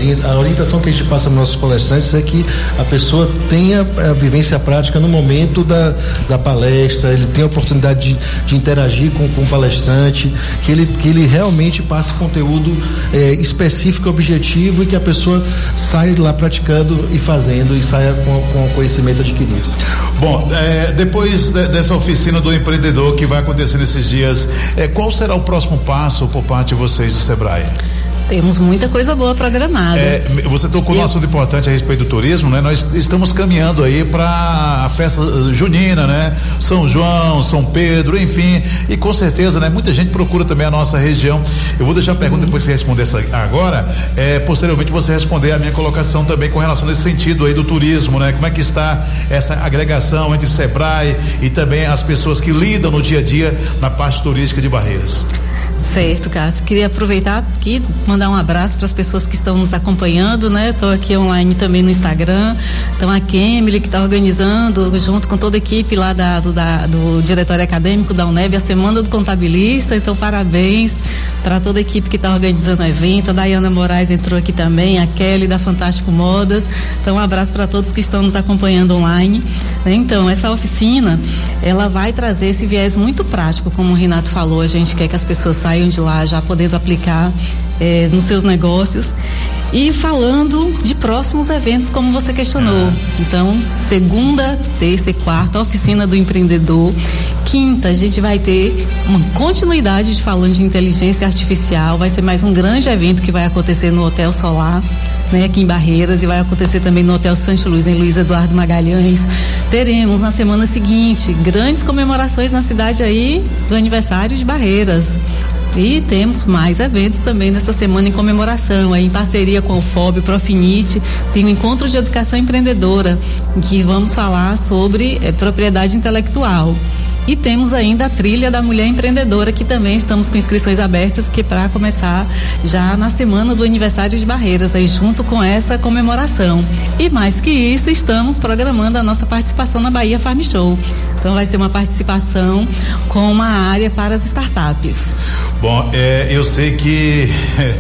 a orientação que a gente passa para nossos palestrantes é que a pessoa tenha a vivência prática no momento da, da palestra, ele tenha a oportunidade de, de interagir com, com o palestrante, que ele, que ele realmente passe conteúdo é, específico, objetivo, e que a pessoa saia de lá praticando e fazendo e saia com, com o conhecimento adquirido. Bom, é, depois de, dessa oficina do empreendedor que vai acontecer nesses dias, é, qual será o próximo passo por parte de vocês do Sebrae? Temos muita coisa boa programada. É, você tocou num assunto importante a respeito do turismo, né? Nós estamos caminhando aí para a festa junina, né? São João, São Pedro, enfim, e com certeza, né? Muita gente procura também a nossa região. Eu vou deixar a pergunta depois você responder essa agora, é, posteriormente você responder a minha colocação também com relação a esse sentido aí do turismo, né? Como é que está essa agregação entre Sebrae e também as pessoas que lidam no dia a dia na parte turística de Barreiras? Certo, Cássio. Queria aproveitar aqui, mandar um abraço para as pessoas que estão nos acompanhando, né? Estou aqui online também no Instagram. Então, a Kemily, que está organizando, junto com toda a equipe lá da, do, da, do Diretório Acadêmico da UNEB, a Semana do Contabilista. Então, parabéns para toda a equipe que está organizando o evento. A Dayana Moraes entrou aqui também, a Kelly da Fantástico Modas. Então, um abraço para todos que estão nos acompanhando online. Então, essa oficina, ela vai trazer esse viés muito prático, como o Renato falou. A gente quer que as pessoas saiam de lá já podendo aplicar eh, nos seus negócios, e falando de próximos eventos, como você questionou. Então, segunda, terça e quarta, oficina do empreendedor. Quinta, a gente vai ter uma continuidade de falando de inteligência artificial. Vai ser mais um grande evento que vai acontecer no Hotel Solar, né, aqui em Barreiras, e vai acontecer também no Hotel Sancho Luz, em Luiz Eduardo Magalhães. Teremos na semana seguinte grandes comemorações na cidade aí do aniversário de Barreiras. E temos mais eventos também nessa semana em comemoração, aí em parceria com o F O B, o Profinite, tem um encontro de educação empreendedora, em que vamos falar sobre é, propriedade intelectual. E temos ainda a trilha da mulher empreendedora, que também estamos com inscrições abertas, que para começar já na semana do aniversário de Barreiras, aí junto com essa comemoração. E mais que isso, estamos programando a nossa participação na Bahia Farm Show. Então vai ser uma participação com uma área para as startups. Bom, é, eu sei que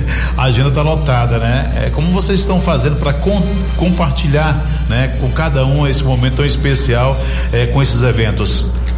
a agenda está lotada, né? É, como vocês estão fazendo para com, compartilhar, né, com cada um esse momento tão especial, é, com esses eventos?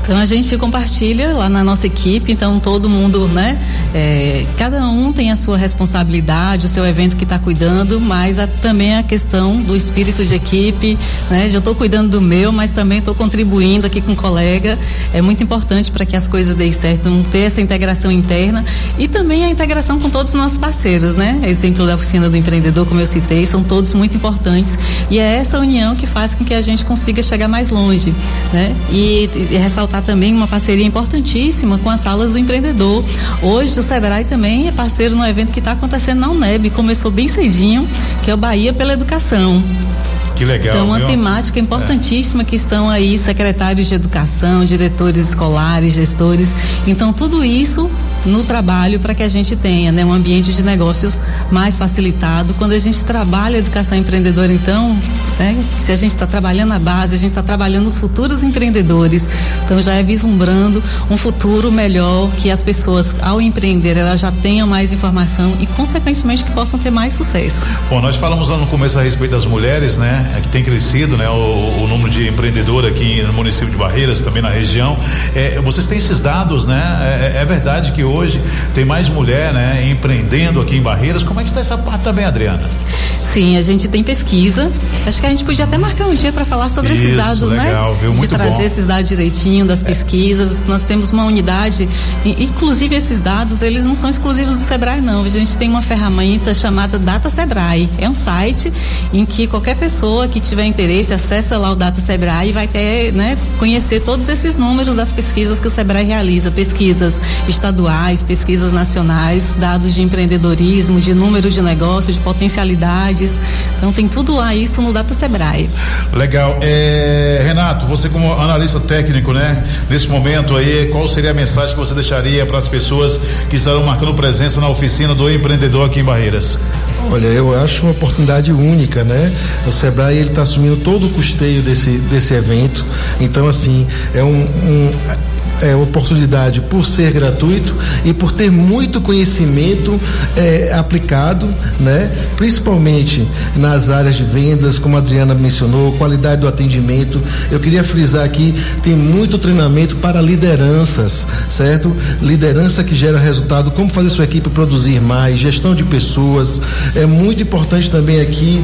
Então a gente compartilha lá na nossa equipe, então todo mundo, né? É, cada um tem a sua responsabilidade, o seu evento que está cuidando, mas a, também a questão do espírito de equipe, né? Já estou cuidando do meu, mas também estou contribuindo aqui com o colega. É muito importante para que as coisas deem certo, não ter essa integração interna e também a integração com todos os nossos parceiros, né? Exemplo da Oficina do Empreendedor, como eu citei, são todos muito importantes e é essa união que faz com que a gente consiga chegar mais longe, né? E, e ressaltar também uma parceria importantíssima com as salas do empreendedor. Hoje o Sebrae também é parceiro no evento que está acontecendo na UNEB, começou bem cedinho, que é o Bahia pela Educação. Que legal. Então, uma viu? temática importantíssima é. que estão aí secretários de educação, diretores escolares, gestores. Então, tudo isso no trabalho para que a gente tenha, né, um ambiente de negócios mais facilitado. Quando a gente trabalha a educação empreendedora, então, né, se a gente está trabalhando a base, a gente está trabalhando os futuros empreendedores. Então, já é vislumbrando um futuro melhor, que as pessoas, ao empreender, elas já tenham mais informação e, consequentemente, que possam ter mais sucesso. Bom, nós falamos lá no começo a respeito das mulheres, né? Que tem crescido, né? O, o número de empreendedor aqui no município de Barreiras, também na região. É, vocês têm esses dados, né? É, é verdade que hoje tem mais mulher, né? Empreendendo aqui em Barreiras. Como é que está essa parte também, Adriana? Sim, a gente tem pesquisa. Acho que a gente podia até marcar um dia para falar sobre Isso, esses dados, legal, né? Viu? Muito de trazer bom. esses dados direitinho das pesquisas. É. Nós temos uma unidade, inclusive esses dados, eles não são exclusivos do Sebrae, não. A gente tem uma ferramenta chamada Data Sebrae. É um site em que qualquer pessoa que tiver interesse acessa lá o Data Sebrae e vai ter, né, conhecer todos esses números das pesquisas que o Sebrae realiza, pesquisas estaduais, pesquisas nacionais, dados de empreendedorismo, de número de negócio, de potencialidades. Então tem tudo lá isso no Data Sebrae. Legal. É, Renato, você como analista técnico, né? Nesse momento aí, qual seria a mensagem que você deixaria para as pessoas que estarão marcando presença na oficina do empreendedor aqui em Barreiras? Olha, eu acho uma oportunidade única, né? O Sebrae, ele está assumindo todo o custeio desse, desse evento. Então, assim, é um, um é, oportunidade por ser gratuito e por ter muito conhecimento é, aplicado, né? Principalmente nas áreas de vendas, como a Adriana mencionou, qualidade do atendimento. Eu queria frisar aqui, tem muito treinamento para lideranças, certo? Liderança que gera resultado, como fazer sua equipe produzir mais, gestão de pessoas. É muito importante também aqui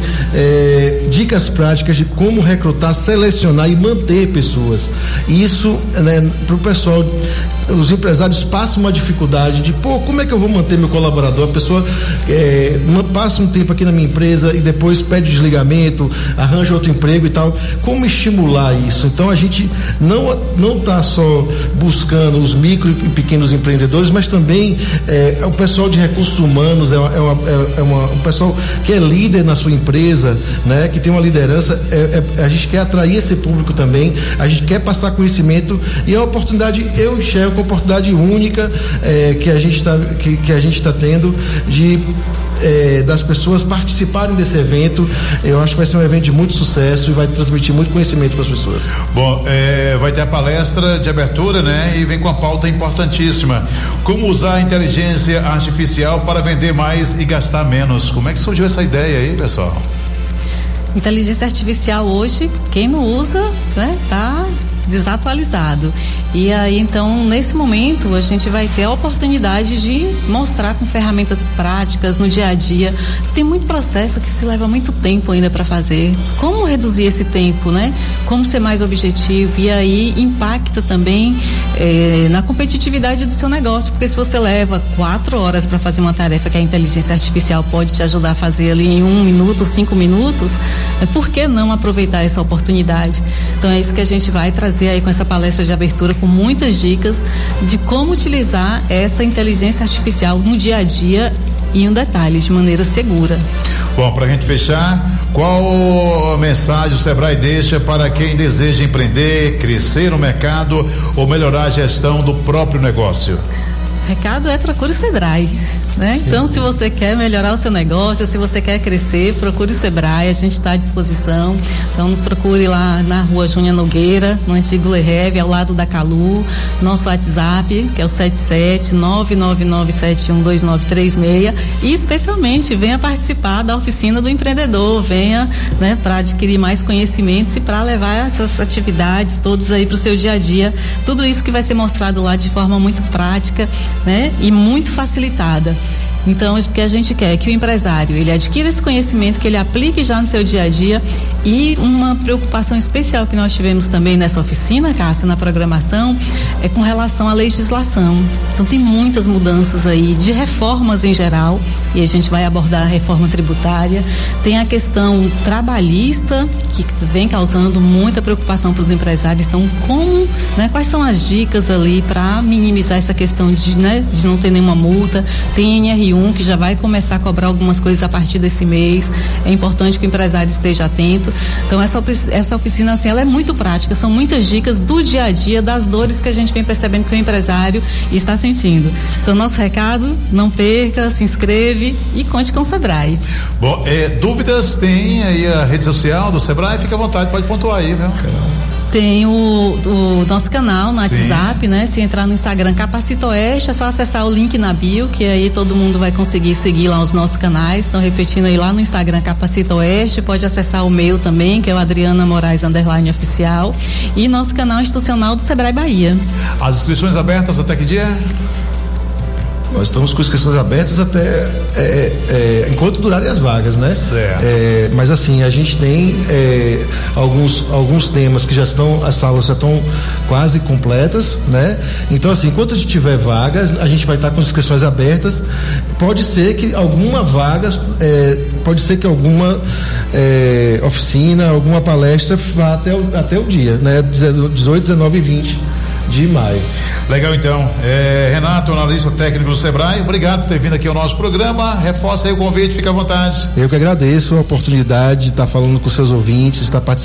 é, dicas práticas de como recrutar, selecionar e manter pessoas. Isso, né, para o pessoal, os empresários passam uma dificuldade de, pô, como é que eu vou manter meu colaborador? A pessoa é, passa um tempo aqui na minha empresa e depois pede desligamento, arranja outro emprego e tal. Como estimular isso? Então a gente não não está só buscando os micro e pequenos empreendedores, mas também é, é o pessoal de recursos humanos, é, uma, é, uma, é uma, um pessoal que é líder na sua empresa, né? Que tem uma liderança. É, é, a gente quer atrair esse público também, a gente quer passar conhecimento e é uma oportunidade, eu enxergo uma oportunidade única é, que a gente está que, que a gente está tendo de É, das pessoas participarem desse evento. Eu acho que vai ser um evento de muito sucesso e vai transmitir muito conhecimento para as pessoas. Bom, é, vai ter a palestra de abertura, né? E vem com a pauta importantíssima: como usar a inteligência artificial para vender mais e gastar menos. Como é que surgiu essa ideia aí, pessoal? Inteligência artificial hoje, quem não usa, né, tá desatualizado. E aí, então, nesse momento, a gente vai ter a oportunidade de mostrar com ferramentas práticas no dia a dia. Tem muito processo que se leva muito tempo ainda para fazer. Como reduzir esse tempo, né? Como ser mais objetivo, e aí impacta também eh, na competitividade do seu negócio, porque se você leva quatro horas para fazer uma tarefa que a inteligência artificial pode te ajudar a fazer ali em um minuto, cinco minutos, é, por que não aproveitar essa oportunidade? Então é isso que a gente vai trazer aí com essa palestra de abertura, com muitas dicas de como utilizar essa inteligência artificial no dia a dia e um detalhe, de maneira segura. Bom, para a gente fechar, qual a mensagem o Sebrae deixa para quem deseja empreender, crescer no mercado ou melhorar a gestão do próprio negócio? O recado é: procure o Sebrae. né? Então, se você quer melhorar o seu negócio, se você quer crescer, procure o Sebrae, a gente está à disposição. Então, nos procure lá na rua Júnior Nogueira, no antigo Lereve, ao lado da Calu. Nosso WhatsApp, que é o sete sete nove nove nove sete um dois nove três seis. E, especialmente, venha participar da oficina do empreendedor, venha, né, para adquirir mais conhecimentos e para levar essas atividades todas aí para o seu dia a dia. Tudo isso que vai ser mostrado lá de forma muito prática, né, e muito facilitada. Então, o que a gente quer é que o empresário, ele adquira esse conhecimento, que ele aplique já no seu dia a dia. E uma preocupação especial que nós tivemos também nessa oficina, Cássio, na programação, é com relação à legislação. Então, tem muitas mudanças aí, de reformas em geral, e a gente vai abordar a reforma tributária. Tem a questão trabalhista, que vem causando muita preocupação para os empresários. Então, como, né, quais são as dicas ali para minimizar essa questão de, né, de não ter nenhuma multa? Tem N R um, que já vai começar a cobrar algumas coisas a partir desse mês. É importante que o empresário esteja atento. Então, essa, essa oficina, assim, ela é muito prática, são muitas dicas do dia a dia, das dores que a gente vem percebendo que o empresário está sentindo. Então, nosso recado, não perca, se inscreve e conte com o Sebrae. Bom, é, dúvidas, tem aí a rede social do Sebrae, fica à vontade, pode pontuar aí, viu? Tem o, o nosso canal no WhatsApp, Sim. né? Se entrar no Instagram Capacita Oeste, é só acessar o link na bio, que aí todo mundo vai conseguir seguir lá os nossos canais. Estão repetindo aí lá no Instagram Capacita Oeste, pode acessar o meu também, que é o Adriana Moraes Underline Oficial, e nosso canal institucional do Sebrae Bahia. As inscrições abertas até que dia? Nós estamos com inscrições abertas até é, é, enquanto durarem as vagas, né? Certo. É, mas assim, a gente tem é, alguns, alguns temas que já estão, as salas já estão quase completas, né? Então, assim, enquanto a gente tiver vagas, a gente vai estar com as inscrições abertas. Pode ser que alguma vaga, é, pode ser que alguma é, oficina, alguma palestra vá até o, até o dia, né? dezoito, dezenove e vinte de maio. Legal, então. É, Renato, analista técnico do Sebrae, obrigado por ter vindo aqui ao nosso programa. Reforça aí o convite, fica à vontade. Eu que agradeço a oportunidade de estar falando com seus ouvintes, estar participando